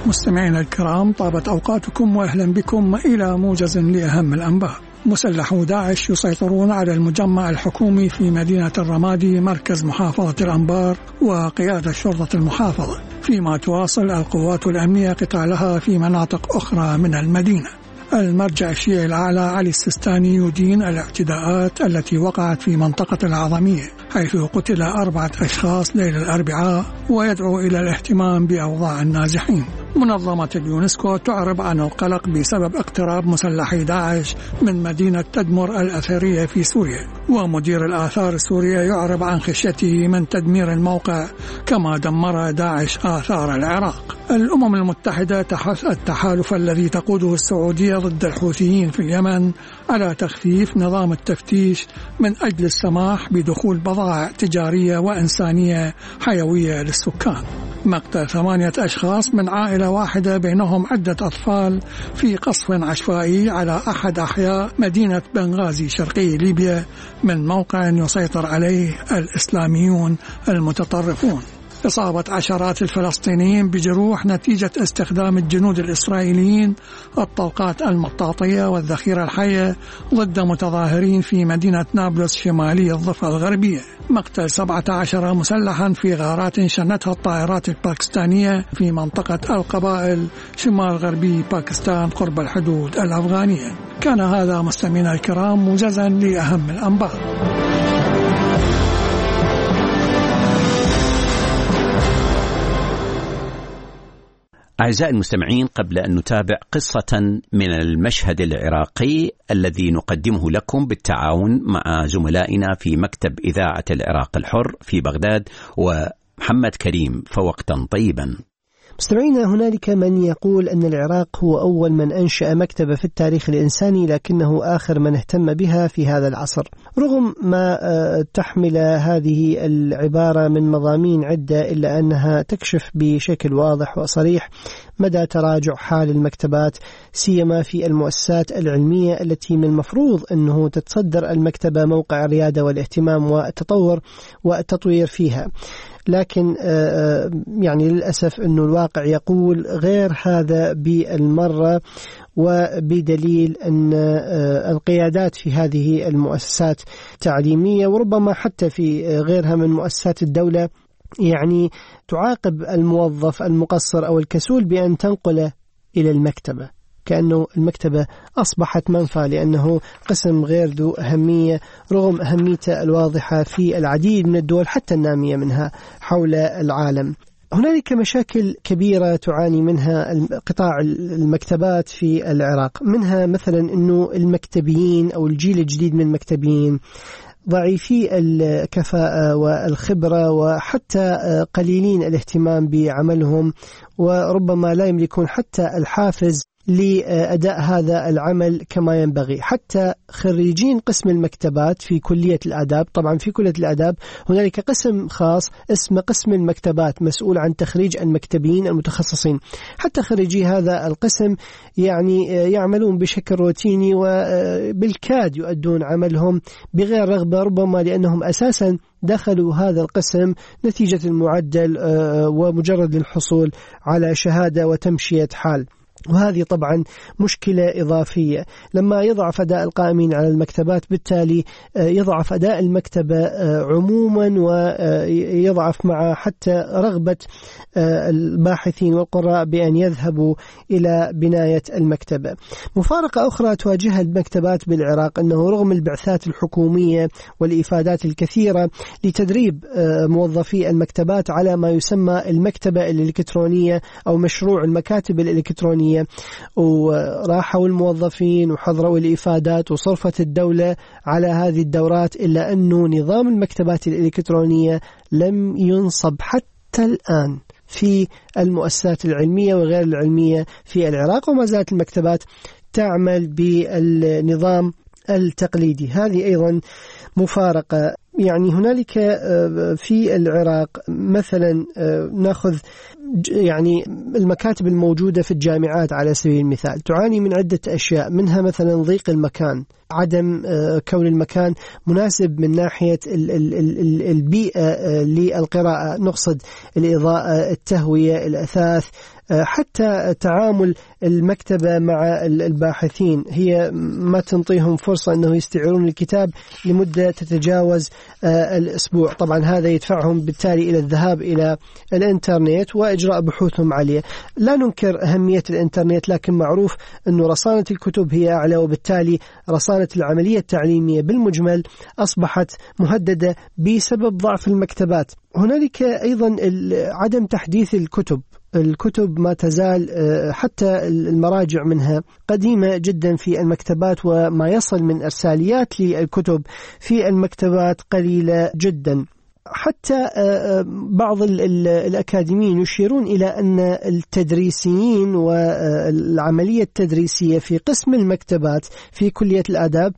مستمعينا الكرام، طابت أوقاتكم وأهلا بكم إلى موجز لأهم الأنباء. مسلحو داعش يسيطرون على المجمع الحكومي في مدينة الرمادي مركز محافظة الأنبار وقيادة شرطة المحافظة، فيما تواصل القوات الأمنية قتالها في مناطق أخرى من المدينة. المرجع الشيعي الأعلى علي السيستاني يدين الاعتداءات التي وقعت في منطقة العظمية حيث قتل أربعة أشخاص ليلة الأربعاء، ويدعو إلى الاهتمام بأوضاع النازحين. منظمة اليونسكو تعرب عن القلق بسبب اقتراب مسلحي داعش من مدينة تدمر الأثرية في سوريا، ومدير الآثار السورية يعرب عن خشيته من تدمير الموقع كما دمر داعش آثار العراق. الأمم المتحدة تحث التحالف الذي تقوده السعودية ضد الحوثيين في اليمن على تخفيف نظام التفتيش من أجل السماح بدخول بضائع تجارية وإنسانية حيوية للسكان. مقتل ثمانية أشخاص من عائلة واحدة بينهم عدة أطفال في قصف عشوائي على أحد أحياء مدينة بنغازي شرقي ليبيا من موقع يسيطر عليه الإسلاميون المتطرفون. إصابة عشرات الفلسطينيين بجروح نتيجة استخدام الجنود الإسرائيليين الطلقات المطاطية والذخيرة الحية ضد متظاهرين في مدينة نابلس شمالي الضفة الغربية. مقتل سبعة عشر مسلحا في غارات شنتها الطائرات الباكستانية في منطقة القبائل شمال غربي باكستان قرب الحدود الأفغانية. كان هذا مستمعينا الكرام موجزا لأهم الأنباء. أعزائي المستمعين، قبل أن نتابع قصة من المشهد العراقي الذي نقدمه لكم بالتعاون مع زملائنا في مكتب إذاعة العراق الحر في بغداد ومحمد كريم، فوقتا طيبا. مستمعينا، هنالك من يقول أن العراق هو أول من أنشأ مكتبة في التاريخ الإنساني، لكنه آخر من اهتم بها في هذا العصر. رغم ما تحمل هذه العبارة من مضامين عدة، إلا أنها تكشف بشكل واضح وصريح مدى تراجع حال المكتبات، سيما في المؤسسات العلمية التي من المفروض أنه تتصدر المكتبة موقع الريادة والاهتمام والتطور والتطوير فيها. لكن يعني للأسف أنه الواقع يقول غير هذا بالمرة، وبدليل أن القيادات في هذه المؤسسات التعليمية وربما حتى في غيرها من مؤسسات الدولة يعني تعاقب الموظف المقصر أو الكسول بأن تنقله إلى المكتبة، كأنه المكتبة أصبحت منفى لأنه قسم غير ذو أهمية، رغم أهميته الواضحة في العديد من الدول حتى النامية منها حول العالم. هنالك مشاكل كبيرة تعاني منها قطاع المكتبات في العراق، منها مثلا أنه المكتبيين أو الجيل الجديد من المكتبيين ضعيفي الكفاءة والخبرة، وحتى قليلين الاهتمام بعملهم، وربما لا يملكون حتى الحافز لأداء هذا العمل كما ينبغي. حتى خريجين قسم المكتبات في كلية الآداب، طبعا في كلية الآداب هنالك قسم خاص اسمه قسم المكتبات مسؤول عن تخريج المكتبيين المتخصصين، حتى خريجي هذا القسم يعني يعملون بشكل روتيني وبالكاد يؤدون عملهم بغير رغبة، ربما لأنهم أساسا دخلوا هذا القسم نتيجة المعدل ومجرد الحصول على شهادة وتمشية حال. وهذه طبعا مشكلة إضافية. لما يضعف أداء القائمين على المكتبات بالتالي يضعف أداء المكتبة عموما، ويضعف مع حتى رغبة الباحثين والقراء بأن يذهبوا إلى بناية المكتبة. مفارقة أخرى تواجهها المكتبات بالعراق أنه رغم البعثات الحكومية والإفادات الكثيرة لتدريب موظفي المكتبات على ما يسمى المكتبة الإلكترونية أو مشروع المكاتب الإلكترونية، وراحوا الموظفين وحضروا الإفادات وصرفت الدولة على هذه الدورات، إلا أنه نظام المكتبات الإلكترونية لم ينصب حتى الآن في المؤسسات العلمية وغير العلمية في العراق، وما زالت المكتبات تعمل بالنظام التقليدي. هذه أيضا مفارقة. يعني هنالك في العراق مثلا نأخذ يعني المكاتب الموجودة في الجامعات على سبيل المثال تعاني من عدة أشياء، منها مثلا ضيق المكان، عدم كون المكان مناسب من ناحية البيئة للقراءة، نقصد الإضاءة، التهوية، الأثاث، حتى تعامل المكتبة مع الباحثين هي ما تنطيهم فرصة أنه يستعيرون الكتاب لمدة تتجاوز الأسبوع. طبعا هذا يدفعهم بالتالي إلى الذهاب إلى الإنترنت وإجراء بحوثهم عليه. لا ننكر أهمية الإنترنت، لكن معروف أنه رصانة الكتب هي أعلى، وبالتالي رصانة العملية التعليمية بالمجمل أصبحت مهددة بسبب ضعف المكتبات. هنالك أيضا عدم تحديث الكتب. الكتب ما تزال حتى المراجع منها قديمة جدا في المكتبات، وما يصل من إرساليات للكتب في المكتبات قليلة جدا. حتى بعض الأكاديميين يشيرون إلى أن التدريسيين والعملية التدريسية في قسم المكتبات في كلية الآداب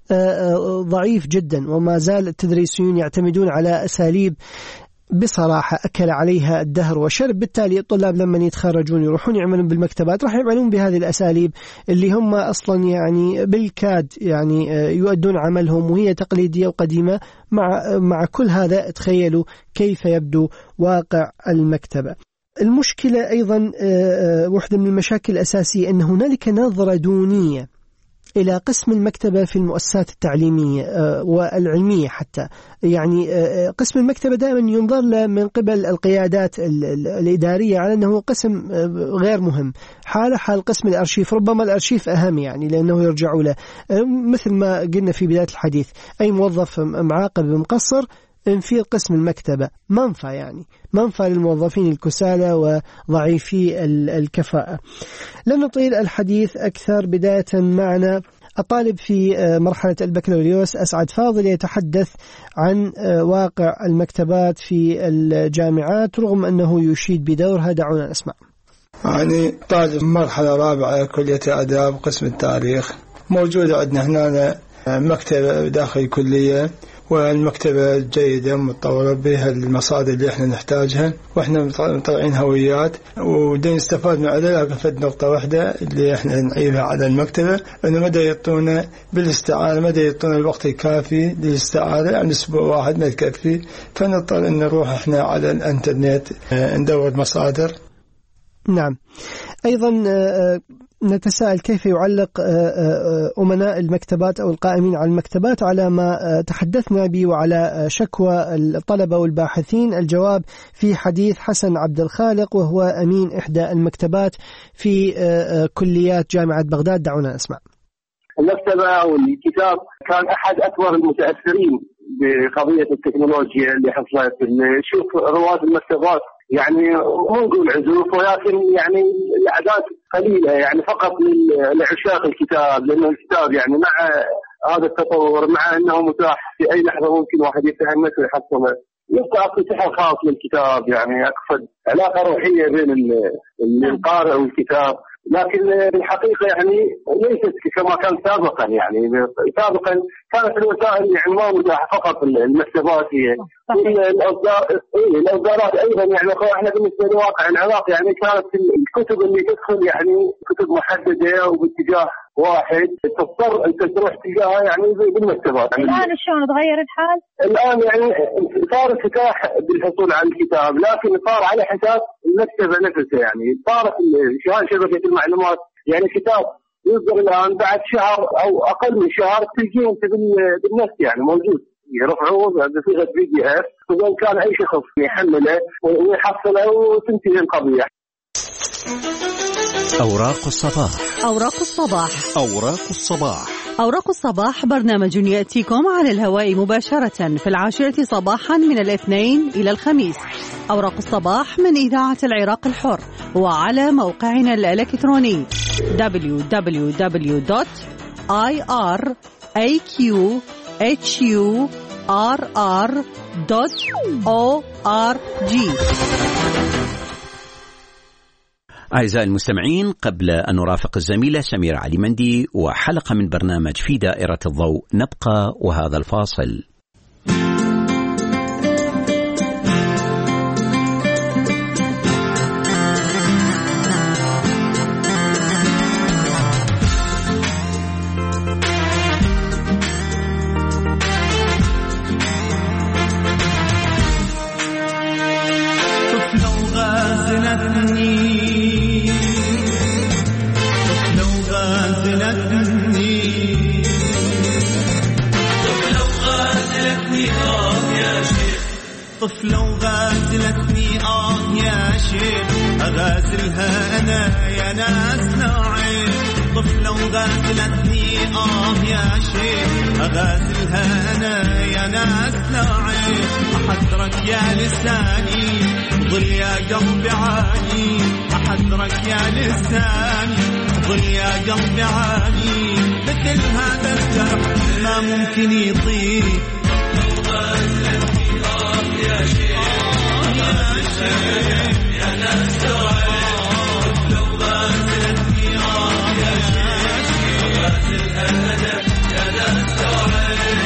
ضعيف جدا، وما زال التدريسيون يعتمدون على أساليب بصراحة أكل عليها الدهر وشرب. بالتالي الطلاب لما يتخرجون يروحون يعملون بالمكتبات راح يعملون بهذه الأساليب اللي هم أصلا يعني بالكاد يعني يؤدون عملهم، وهي تقليدية وقديمة. مع مع كل هذا تخيلوا كيف يبدو واقع المكتبة. المشكلة أيضا واحدة من المشاكل الأساسية أن هنالك نظرة دونية إلى قسم المكتبة في المؤسسات التعليمية والعلمية حتى. يعني قسم المكتبة دائما ينظر له من قبل القيادات الإدارية على أنه قسم غير مهم، حال حال قسم الأرشيف. ربما الأرشيف أهم يعني لأنه يرجعوا له، مثل ما قلنا في بداية الحديث، أي موظف معاقب مقصر في قسم المكتبة منفى، يعني منفى للموظفين الكسالى وضعيفي الكفاءة. لن نطيل الحديث أكثر. بداية معنا الطالب في مرحلة البكالوريوس أسعد فاضل يتحدث عن واقع المكتبات في الجامعات رغم أنه يشيد بدورها. دعونا نسمع. يعني طالب مرحلة رابعة كلية آداب قسم التاريخ. موجودة عندنا هنا مكتبة داخل الكلية، والمكتبة جيدة متطورة بها المصادر اللي احنا نحتاجها، واحنا مطلعين هويات ودين نستفاد من عليها. قفت نقطة واحدة اللي احنا نعيبها على المكتبة، انه مدى يعطونا بالاستعارة، مدى يعطونا الوقت الكافي للاستعارة، يعني اسبوع واحد ما يكفي، فنضطر ان نروح احنا على الانترنت ندور مصادر. نعم. ايضا نتساءل كيف يعلق أمناء المكتبات أو القائمين على المكتبات على ما تحدثنا به وعلى شكوى الطلبة والباحثين. الجواب في حديث حسن عبد الخالق وهو أمين إحدى المكتبات في كليات جامعة بغداد. دعونا نسمع. المكتبة أو الكتاب كان أحد أكبر المتأثرين بقضية التكنولوجيا اللي حصلت. نشوف رواد المكتبات يعني مو نقول عزوف، ولكن يعني الأعداد قليلة يعني فقط لعشاق الكتاب، لأنه الكتاب يعني مع هذا التطور، مع أنه متاح في أي لحظة ممكن واحد يتهمس ويحصله، يبقى أكو سحر خاص للكتاب، يعني أقصد علاقة روحية بين القارئ والكتاب. لكن الحقيقة يعني ليست كما كان سابقا. يعني سابقا كانت الوسائل يعني ما متاحة، فقط المكتبات هي الأصدارات أيضا. يعني احنا بالنسبة لواقع العراق يعني كانت الكتب اللي تدخل يعني كتب محددة وباتجاه واحد، تضطر أنت تروح تلقاها يعني بالمكتبات. يعني الآن شلون تغير الحال؟ الآن يعني صار انفتاح بالحصول على الكتاب، لكن صار على حساب المكتبة نفسها. يعني صارت شبكة المعلومات يعني كتاب يصدر الآن بعد شهر أو أقل من شهر تلقيه أنت بالنفس يعني موجود، يرفعوه بصيغة بي دي إف، وإن كان أي شخص يحمله ويحصله وتنتهي القضية. أوراق الصباح. أوراق الصباح. أوراق الصباح. أوراق الصباح برنامج يأتيكم على الهواء مباشرة في العاشرة صباحا من الاثنين إلى الخميس. أوراق الصباح من إذاعة العراق الحر وعلى موقعنا الإلكتروني دبليو دبليو دبليو دوت آي آر إيه كيو إتش يو آر آر دوت أو آر جي. أعزائي المستمعين، قبل أن نرافق الزميلة سميرة علي مندي وحلقة من برنامج في دائرة الضوء، نبقى وهذا الفاصل. شوف لو غازلتني طفلة وغازلتني آه يا شيخ أغازلها أنا يا ناس ناعي طفلة وغازلتني آه يا شيخ أغازلها أنا يا ناس ناعي أحذرك يا لساني ظل يا قلبي عاني أحذرك يا لساني ظل يا قلبي عاني مثل هذا الجرح ما ممكن يطيق غازلتني آه يا شيخ أغازلها يا ناس ناعي لو غازلتني آه يا شيخ أغازلها أنا يا ناس ناعي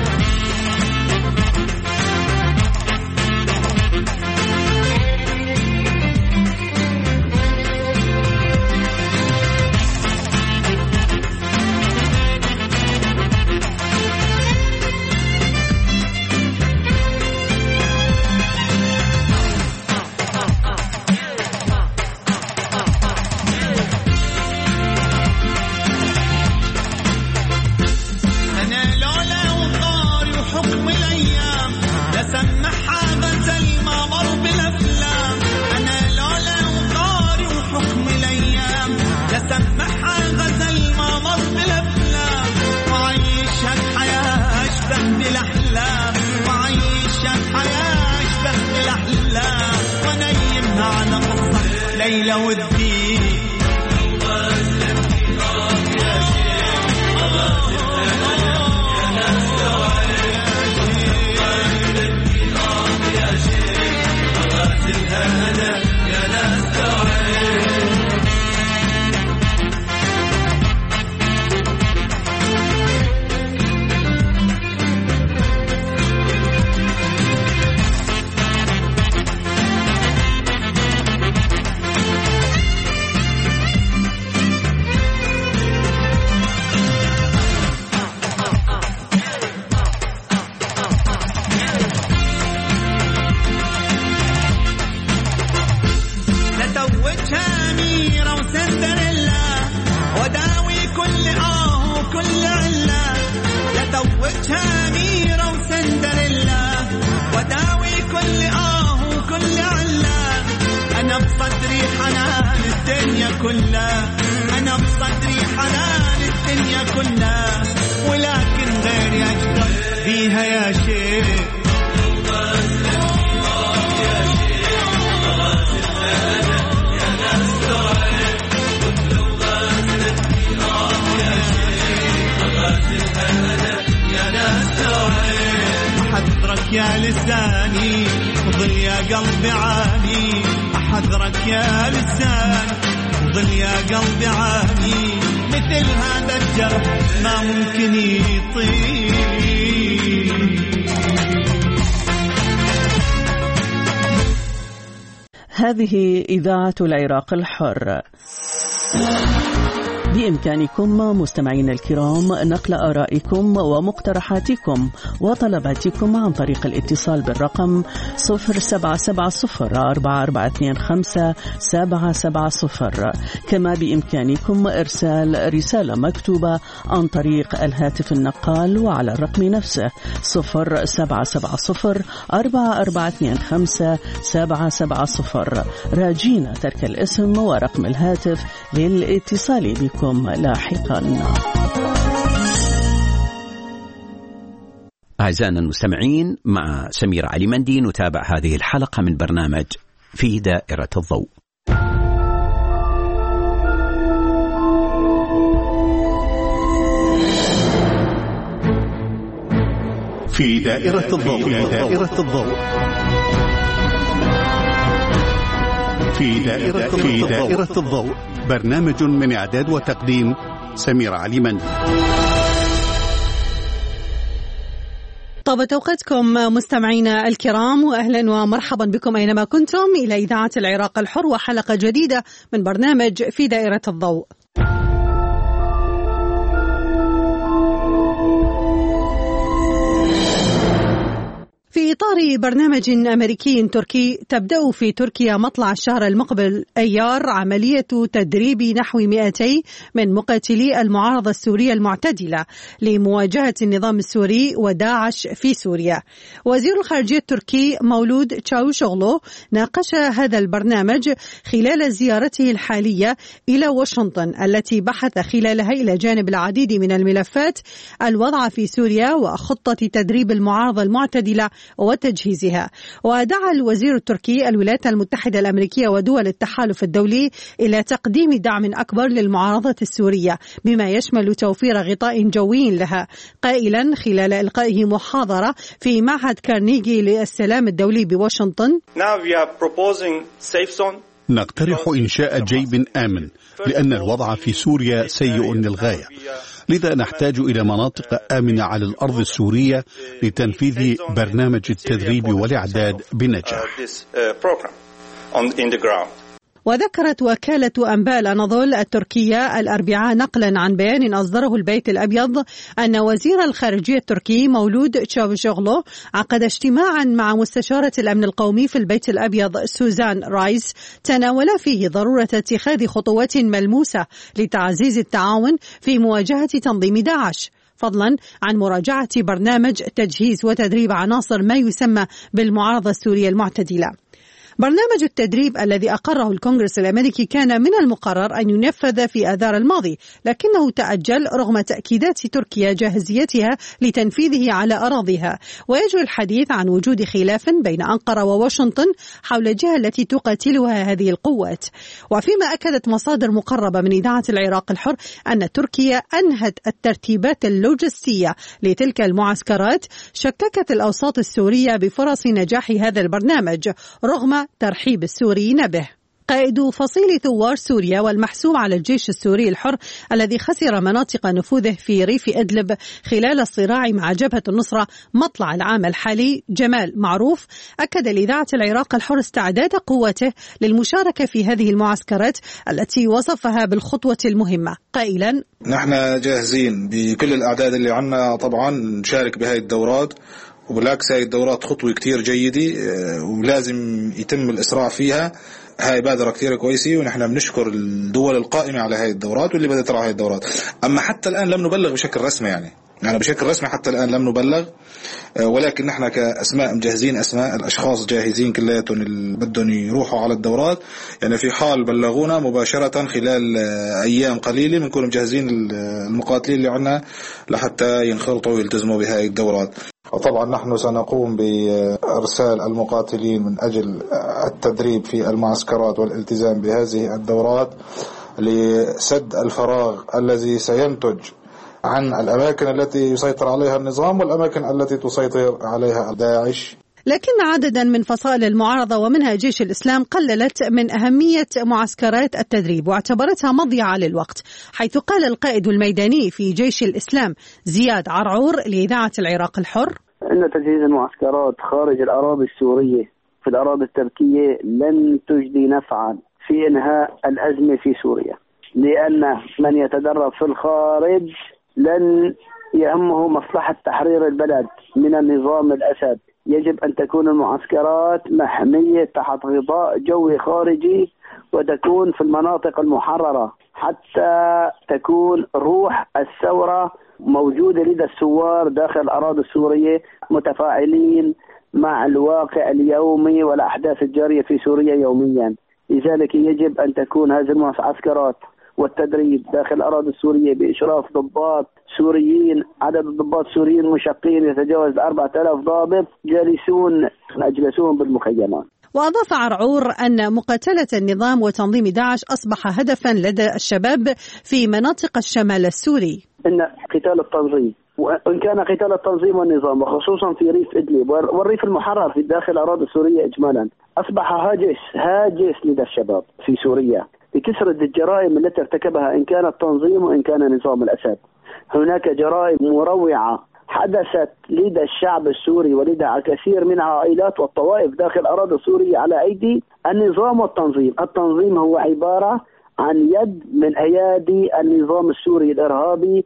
ليلى ودي غازلتني آه يا شيخ أغازلها يا ناس ناعي غازلتني آه يا شيخ أغازلها أنا يا ناس ناعي كلها أنا بصدري حنان الدنيا كلها ولكن غيري أجدر فيها يا شيخ أحذرك يا لساني ظل يا قلبي عاني أحذرك يا لساني ظل يا قلبي عاني مثل هذا الجرح ما ممكن يطيق. هذه إذاعة العراق الحر. بإمكانكم مستمعين الكرام نقل آرائكم ومقترحاتكم وطلباتكم عن طريق الاتصال بالرقم صفر سبعة سبعة صفر أربعة أربعة اثنين خمسة سبعة سبعة صفر. كما بإمكانكم إرسال رسالة مكتوبة عن طريق الهاتف النقال وعلى الرقم نفسه صفر سبعة سبعة صفر أربعة أربعة اثنين خمسة سبعة سبعة صفر. راجين ترك الاسم ورقم الهاتف للاتصال بكم لاحقا. أعزائنا المستمعين، مع سمير علي مندي نتابع هذه الحلقة من برنامج في دائرة الضوء. في دائرة الضوء في دائرة الضوء في دائرة في دائرة الضوء، برنامج من إعداد وتقديم سمير علي مندي. طابت أوقاتكم مستمعينا الكرام، وأهلا ومرحبا بكم أينما كنتم إلى إذاعة العراق الحر وحلقة جديدة من برنامج في دائرة الضوء. في إطار برنامج أمريكي تركي تبدأ في تركيا مطلع الشهر المقبل أيار عملية تدريب نحو مئتين من مقاتلي المعارضة السورية المعتدلة لمواجهة النظام السوري وداعش في سوريا. وزير الخارجية التركي مولود تشاوشوغلو ناقش هذا البرنامج خلال زيارته الحالية إلى واشنطن التي بحث خلالها إلى جانب العديد من الملفات الوضع في سوريا وخطة تدريب المعارضة المعتدلة وتجهيزها. ودعا الوزير التركي الولايات المتحدة الأمريكية ودول التحالف الدولي إلى تقديم دعم أكبر للمعارضة السورية بما يشمل توفير غطاء جوي لها، قائلا خلال إلقائه محاضرة في معهد كارنيجي للسلام الدولي بواشنطن: نقترح إنشاء جيب آمن لأن الوضع في سوريا سيء للغاية، لذا نحتاج إلى مناطق آمنة على الأرض السورية لتنفيذ برنامج التدريب والإعداد بنجاح. وذكرت وكالة أنباء الأناضول التركية الأربعاء نقلا عن بيان أصدره البيت الأبيض أن وزير الخارجية التركي مولود تشاوشوغلو عقد اجتماعا مع مستشارة الأمن القومي في البيت الأبيض سوزان رايس تناول فيه ضرورة اتخاذ خطوات ملموسة لتعزيز التعاون في مواجهة تنظيم داعش، فضلا عن مراجعة برنامج تجهيز وتدريب عناصر ما يسمى بالمعارضة السورية المعتدلة. برنامج التدريب الذي أقره الكونغرس الأمريكي كان من المقرر أن ينفذ في آذار الماضي، لكنه تأجل رغم تأكيدات تركيا جاهزيتها لتنفيذه على أراضيها. ويجري الحديث عن وجود خلاف بين أنقرة وواشنطن حول الجهة التي تقاتلها هذه القوات. وفيما أكدت مصادر مقربة من إذاعة العراق الحر أن تركيا أنهت الترتيبات اللوجستية لتلك المعسكرات، شككت الأوساط السورية بفرص نجاح هذا البرنامج رغم ترحيب السوريين به. قائد فصيل ثوار سوريا والمحسوب على الجيش السوري الحر الذي خسر مناطق نفوذه في ريف إدلب خلال الصراع مع جبهة النصرة مطلع العام الحالي، جمال معروف، أكد لإذاعة العراق الحر استعداد قوته للمشاركة في هذه المعسكرات التي وصفها بالخطوة المهمة، قائلا: نحن جاهزين بكل الأعداد اللي عنا طبعا نشارك بهذه الدورات، وبالعكس هاي الدورات خطوة كتير جيدة ولازم يتم الإسراع فيها. هاي بادرة كتير كويسة ونحن بنشكر الدول القائمة على هاي الدورات واللي بدأت ترى هاي الدورات. أما حتى الآن لم نبلغ بشكل رسمي، يعني يعني بشكل رسمي حتى الآن لم نبلغ، ولكن نحن كأسماء مجهزين أسماء الأشخاص جاهزين كلياتهم اللي بدهم يروحوا على الدورات، يعني في حال بلغونا مباشرة خلال أيام قليلة بنكون مجهزين المقاتلين اللي عنا لحتى ينخرطوا ويلتزموا بهاي الدورات. وطبعا نحن سنقوم بإرسال المقاتلين من أجل التدريب في المعسكرات والالتزام بهذه الدورات لسد الفراغ الذي سينتج عن الأماكن التي يسيطر عليها النظام والأماكن التي تسيطر عليها داعش. لكن عددا من فصائل المعارضة ومنها جيش الإسلام قللت من أهمية معسكرات التدريب واعتبرتها مضيعة للوقت، حيث قال القائد الميداني في جيش الإسلام زياد عرعور لإذاعة العراق الحر: إن تجهيز المعسكرات خارج الأراضي السورية في الأراضي التركية لن تجدي نفعا في إنهاء الأزمة في سوريا، لأن من يتدرب في الخارج لن يهمه مصلحة تحرير البلد من النظام الأسد. يجب أن تكون المعسكرات محمية تحت غطاء جوي خارجي وتكون في المناطق المحررة حتى تكون روح الثورة موجودة لدى الثوار داخل الأراضي السورية متفاعلين مع الواقع اليومي والأحداث الجارية في سوريا يوميا. لذلك يجب أن تكون هذه المعسكرات والتدريب داخل الأراضي السورية بإشراف ضباط سوريين، عدد الضباط السوريين مشقين يتجاوز أربعة آلاف ضابط جالسون أجلسوهم بالمخيمات. وأضاف عرعور أن مقاتلة النظام وتنظيم داعش أصبح هدفا لدى الشباب في مناطق الشمال السوري. إن قتال التنظيم، وإن كان قتال التنظيم والنظام وخصوصا في ريف إدلب والريف المحرر في داخل الأراضي السورية إجمالا، أصبح هاجس هاجس لدى الشباب في سوريا بكثرة الجرائم التي ارتكبها إن كان التنظيم وإن كان نظام الأسد. هناك جرائم مروعة حدثت لدى الشعب السوري ولدى كثير من عائلات والطوائف داخل الأراضي السورية على أيدي النظام والتنظيم. التنظيم هو عبارة عن يد من أيادي النظام السوري الإرهابي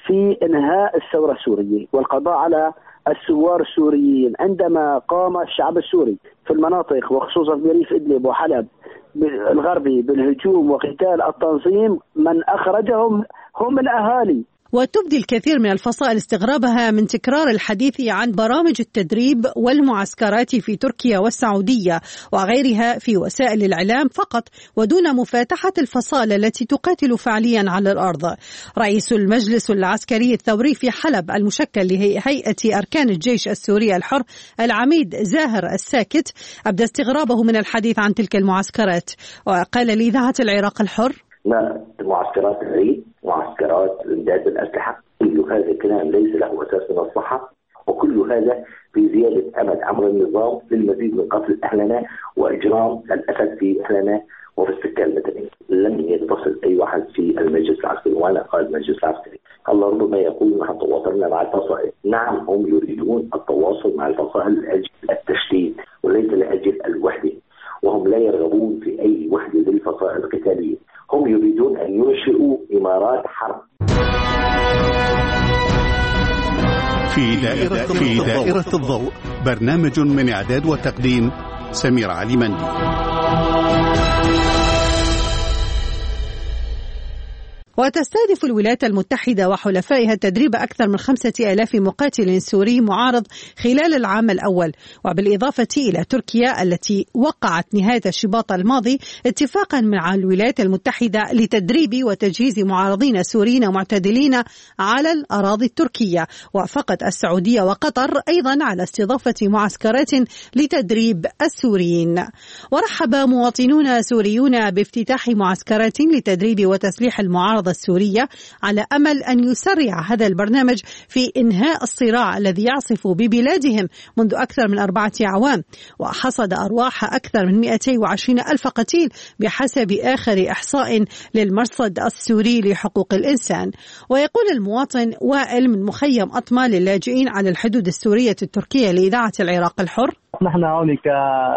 في إنهاء الثورة السورية والقضاء على الثوار السوريين. عندما قام الشعب السوري في المناطق وخصوصا في ريف إدلب وحلب الغربي بالهجوم وقتال التنظيم، من أخرجهم هم الأهالي. وتبدي الكثير من الفصائل استغرابها من تكرار الحديث عن برامج التدريب والمعسكرات في تركيا والسعودية وغيرها في وسائل الإعلام فقط، ودون مفاتحة الفصائل التي تقاتل فعليا على الأرض. رئيس المجلس العسكري الثوري في حلب المشكل لهيئة أركان الجيش السوري الحر العميد زاهر الساكت أبدى استغرابه من الحديث عن تلك المعسكرات، وقال لإذاعة العراق الحر: لا، معسكرات العيد، معسكرات إمداد الأسلحة، كل هذا الكلام ليس له أساس من الصحة، وكل هذا في زيادة أمد عمر النظام للمزيد من قتل أهلنا وإجرام الأسد في أهلنا وفي السكان المدنيين. لم يتصل أي واحد في المجلس العسكري، وأنا قائد المجلس العسكري. الله ربما يقول نحن تواصلنا مع الفصائل. نعم، هم يريدون التواصل مع الفصائل لأجل التشتيت وليس لأجل الوحدة، وهم لا يرغبون في أي وحدة للفصائل القتالية. هم يريدون أن ينشئوا إمارات حرب. في دائرة, في دائرة الضوء، برنامج من إعداد وتقديم سمير علي مندي. وتستهدف الولايات المتحدة وحلفائها تدريب أكثر من خمسة آلاف مقاتل سوري معارض خلال العام الأول، وبالإضافة إلى تركيا التي وقعت نهاية الشباط الماضي اتفاقا مع الولايات المتحدة لتدريب وتجهيز معارضين سوريين معتدلين على الأراضي التركية. وافقت السعودية وقطر أيضا على استضافة معسكرات لتدريب السوريين. ورحب مواطنون سوريون بافتتاح معسكرات لتدريب وتسليح المعارضة السورية على أمل أن يسرع هذا البرنامج في إنهاء الصراع الذي يعصف ببلادهم منذ أكثر من أربعة أعوام، وحصد أرواح أكثر من مئتين وعشرين ألف قتيل بحسب آخر إحصاء للمرصد السوري لحقوق الإنسان. ويقول المواطن وائل من مخيم أطمة للاجئين على الحدود السورية التركية لإذاعة العراق الحر: نحن هون ك...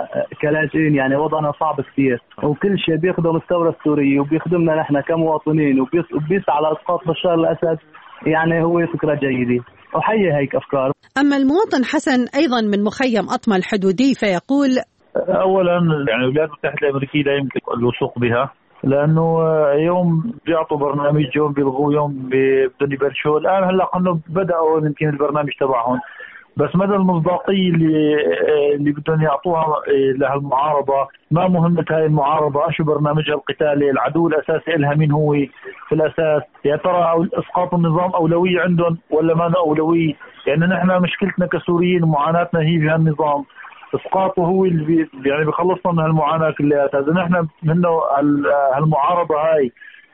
كلاجئين يعني وضعنا صعب كثير، وكل شيء بيخدم الثورة السورية وبيخدمنا نحن كمواطنين وبيسعى على إسقاط بشار الأسد. يعني هو فكرة جيدة وحية هيك أفكار. أما المواطن حسن أيضا من مخيم أطمة الحدودي فيقول: أولا يعني الولايات المتحدة الأمريكية لا يمكن الوثوق بها، لأنه يوم بيعطوا برنامج يوم بيلغوا يوم بدهم يبلشوا. الآن هلا قالوا بدأوا يمكن البرنامج تبعهم، بس مدى المصداقية اللي اللي بدهم يعطوها لهالمعارضة، ما مهمة هاي المعارضة، شو برنامجها القتالي، العدو الأساسي إلها مين هو في الأساس، يا ترى إسقاط النظام أولوية عندهم ولا ما أولوية؟ يعني نحن مشكلتنا كسوريين معاناتنا هي في هالنظام، إسقاطه هو اللي يعني بيخلصنا من هالمعاناة كلها. إذا نحن منه هالمعارضة هاي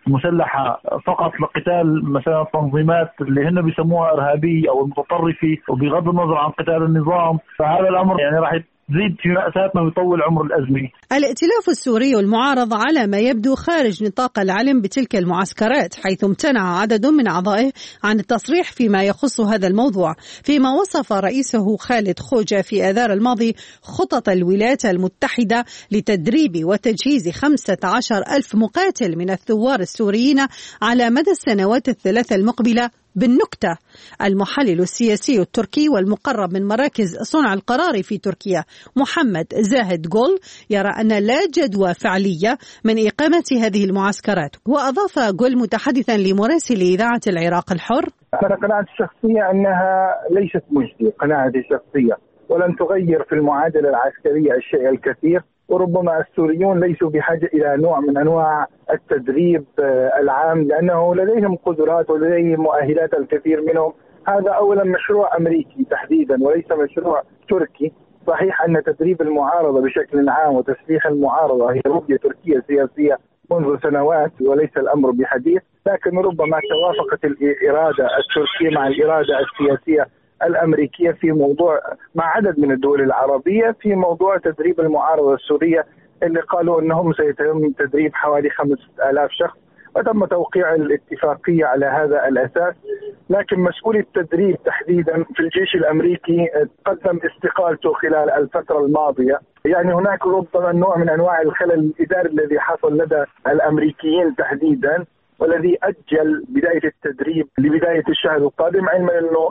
مسلحة فقط لقتال مثلا التنظيمات اللي هن بيسموها إرهابية أو المتطرفة وبغض النظر عن قتال النظام، فهذا الأمر يعني راح تزيد في مأساتنا ويطول عمر الأزمة. الائتلاف السوري والمعارض على ما يبدو خارج نطاق العلم بتلك المعسكرات، حيث امتنع عدد من أعضائه عن التصريح فيما يخص هذا الموضوع، فيما وصف رئيسه خالد خوجة في آذار الماضي خطط الولايات المتحدة لتدريب وتجهيز خمسة عشر ألف مقاتل من الثوار السوريين على مدى السنوات الثلاثة المقبلة. بالنكتة، المحلل السياسي التركي والمقرب من مراكز صنع القرار في تركيا محمد زاهد جول يرى أن لا جدوى فعلية من إقامة هذه المعسكرات. وأضاف جول متحدثا لمراسل إذاعة العراق الحر: أنا قناعتي الشخصية أنها ليست مجدية، قناعتي الشخصية، ولن تغير في المعادلة العسكرية الشيء الكثير، وربما السوريون ليسوا بحاجة إلى نوع من أنواع التدريب العام، لأنه لديهم قدرات ولديهم مؤهلات الكثير منهم. هذا أولا مشروع أمريكي تحديدا وليس مشروع تركي. صحيح أن تدريب المعارضة بشكل عام وتسليح المعارضة هي رؤية تركية سياسية منذ سنوات وليس الأمر بحديث، لكن ربما توافقت الإرادة التركية مع الإرادة السياسية الأمريكية في موضوع مع عدد من الدول العربية في موضوع تدريب المعارضة السورية، اللي قالوا أنهم سيتم تدريب حوالي خمسة آلاف شخص، وتم توقيع الاتفاقية على هذا الأساس. لكن مسؤول التدريب تحديدا في الجيش الأمريكي قدم استقالته خلال الفترة الماضية. يعني هناك ربما نوع من أنواع الخلل الإداري الذي حصل لدى الأمريكيين تحديدا، والذي أجل بداية التدريب لبداية الشهر القادم، علما أنه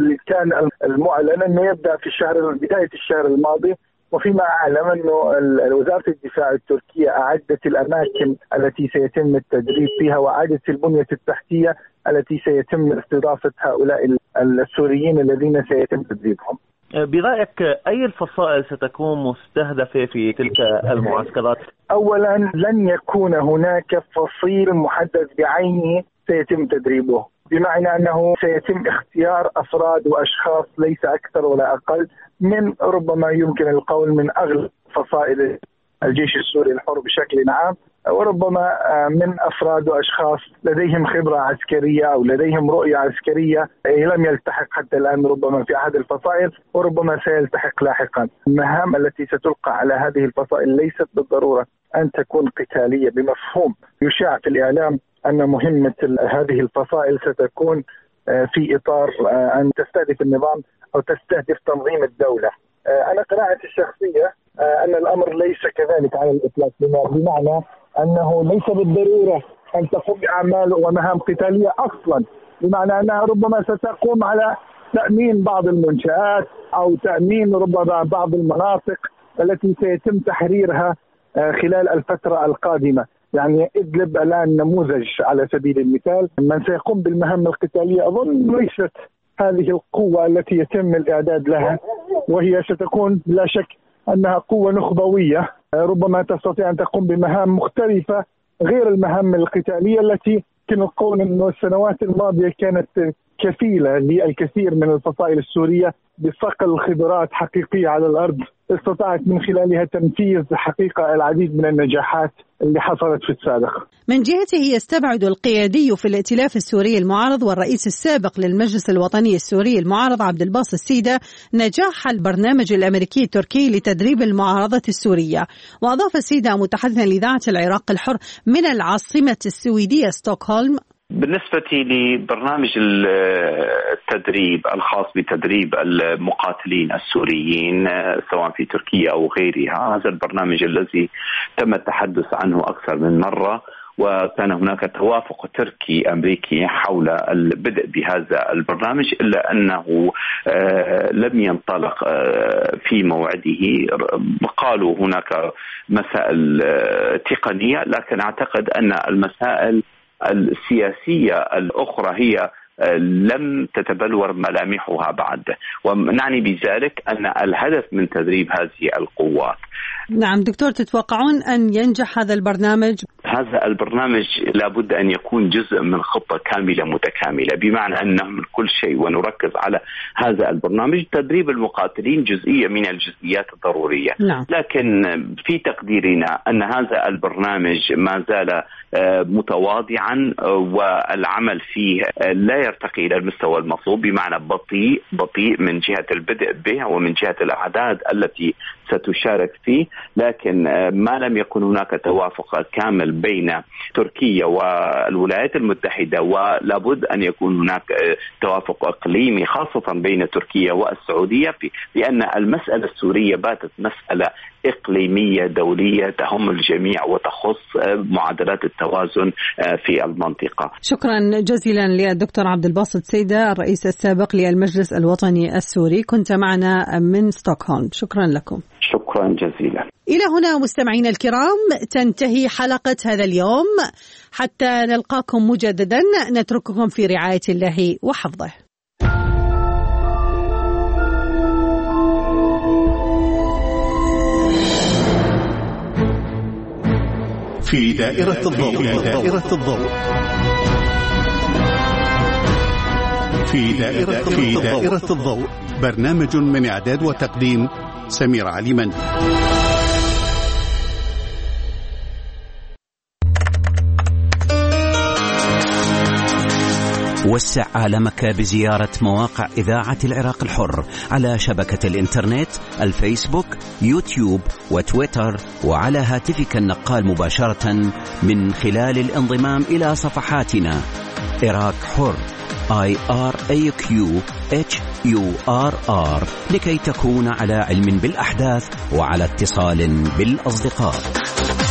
كان المعلن أنه يبدأ في الشهر بداية الشهر الماضي. وفيما أعلم أنه وزارة الدفاع التركية أعدت الأماكن التي سيتم التدريب فيها وأعدت البنية التحتية التي سيتم استضافة هؤلاء السوريين الذين سيتم تدريبهم. برأيك أي الفصائل ستكون مستهدفة في تلك المعسكرات؟ أولا لن يكون هناك فصيل محدد بعينه سيتم تدريبه، بمعنى أنه سيتم اختيار أفراد وأشخاص ليس أكثر ولا أقل من ربما يمكن القول من أغلب فصائل الجيش السوري الحر بشكل عام، وربما من أفراد وأشخاص لديهم خبرة عسكرية أو لديهم رؤية عسكرية لم يلتحق حتى الآن ربما في أحد الفصائل وربما سيلتحق لاحقا. المهام التي ستلقى على هذه الفصائل ليست بالضرورة أن تكون قتالية بمفهوم يشاع في الإعلام أن مهمة هذه الفصائل ستكون في إطار أن تستهدف النظام أو تستهدف تنظيم الدولة. أنا قناعتي الشخصية أن الأمر ليس كذلك على الإطلاق، بمعنى أنه ليس بالضرورة أن تقوم بأعمال ومهام قتالية أصلا، بمعنى أنها ربما ستقوم على تأمين بعض المنشآت أو تأمين ربما بعض المناطق التي سيتم تحريرها خلال الفترة القادمة. يعني إدلب الآن نموذج على سبيل المثال، من سيقوم بالمهام القتالية أظن ليست هذه القوة التي يتم الإعداد لها، وهي ستكون لا شك أنها قوة نخبوية ربما تستطيع أن تقوم بمهام مختلفة غير المهام القتالية التي كنا نقول أن السنوات الماضية كانت كفيلة للكثير من الفصائل السورية بصقل خبرات حقيقية على الأرض استطاعت من خلالها تنفيذ حقيقة العديد من النجاحات اللي حصلت في السابق. من جهته يستبعد القيادي في الائتلاف السوري المعارض والرئيس السابق للمجلس الوطني السوري المعارض عبد الباسط السيدة نجاح البرنامج الأمريكي التركي لتدريب المعارضة السورية. وأضاف السيدة متحدثا لإذاعة العراق الحر من العاصمة السويدية ستوكهولم: بالنسبة لبرنامج التدريب الخاص بتدريب المقاتلين السوريين سواء في تركيا أو غيرها، هذا البرنامج الذي تم التحدث عنه أكثر من مرة، وكان هناك توافق تركي أمريكي حول البدء بهذا البرنامج، إلا أنه لم ينطلق في موعده. قالوا هناك مسائل تقنية، لكن أعتقد أن المسائل السياسية الأخرى هي لم تتبلور ملامحها بعد، ونعني بذلك أن الهدف من تدريب هذه القوات. نعم دكتور، تتوقعون أن ينجح هذا البرنامج؟ هذا البرنامج لابد أن يكون جزء من خطة كاملة متكاملة، بمعنى أنه من كل شيء، ونركز على هذا البرنامج. تدريب المقاتلين جزئية من الجزئيات الضرورية، نعم. لكن في تقديرنا أن هذا البرنامج ما زال متواضعا والعمل فيه لا يرتقي إلى المستوى المطلوب، بمعنى بطيء بطيء من جهة البدء به ومن جهة الأعداد التي ستشارك فيه. لكن ما لم يكن هناك توافق كامل بين تركيا والولايات المتحدة، ولابد أن يكون هناك توافق إقليمي خاصة بين تركيا والسعودية، لأن المسألة السورية باتت مسألة إقليمية دولية تهم الجميع وتخص معادلات التوازن في المنطقة. شكرا جزيلا للدكتور عبد الباسط سيدة الرئيس السابق للمجلس الوطني السوري، كنت معنا من ستوكهولم. شكرا لكم. شكرا جزيلا. إلى هنا مستمعينا الكرام تنتهي حلقة هذا اليوم، حتى نلقاكم مجددا نترككم في رعاية الله وحفظه. في دائرة الضوء في دائرة الضوء في دائرة في دائرة الضوء برنامج من إعداد وتقديم سمير علي من. وسع عالمك بزيارة مواقع إذاعة العراق الحر على شبكة الإنترنت، الفيسبوك، يوتيوب وتويتر، وعلى هاتفك النقال مباشرة من خلال الانضمام إلى صفحاتنا عراق حر I R A Q H U R R لكي تكون على علم بالأحداث وعلى اتصال بالأصدقاء.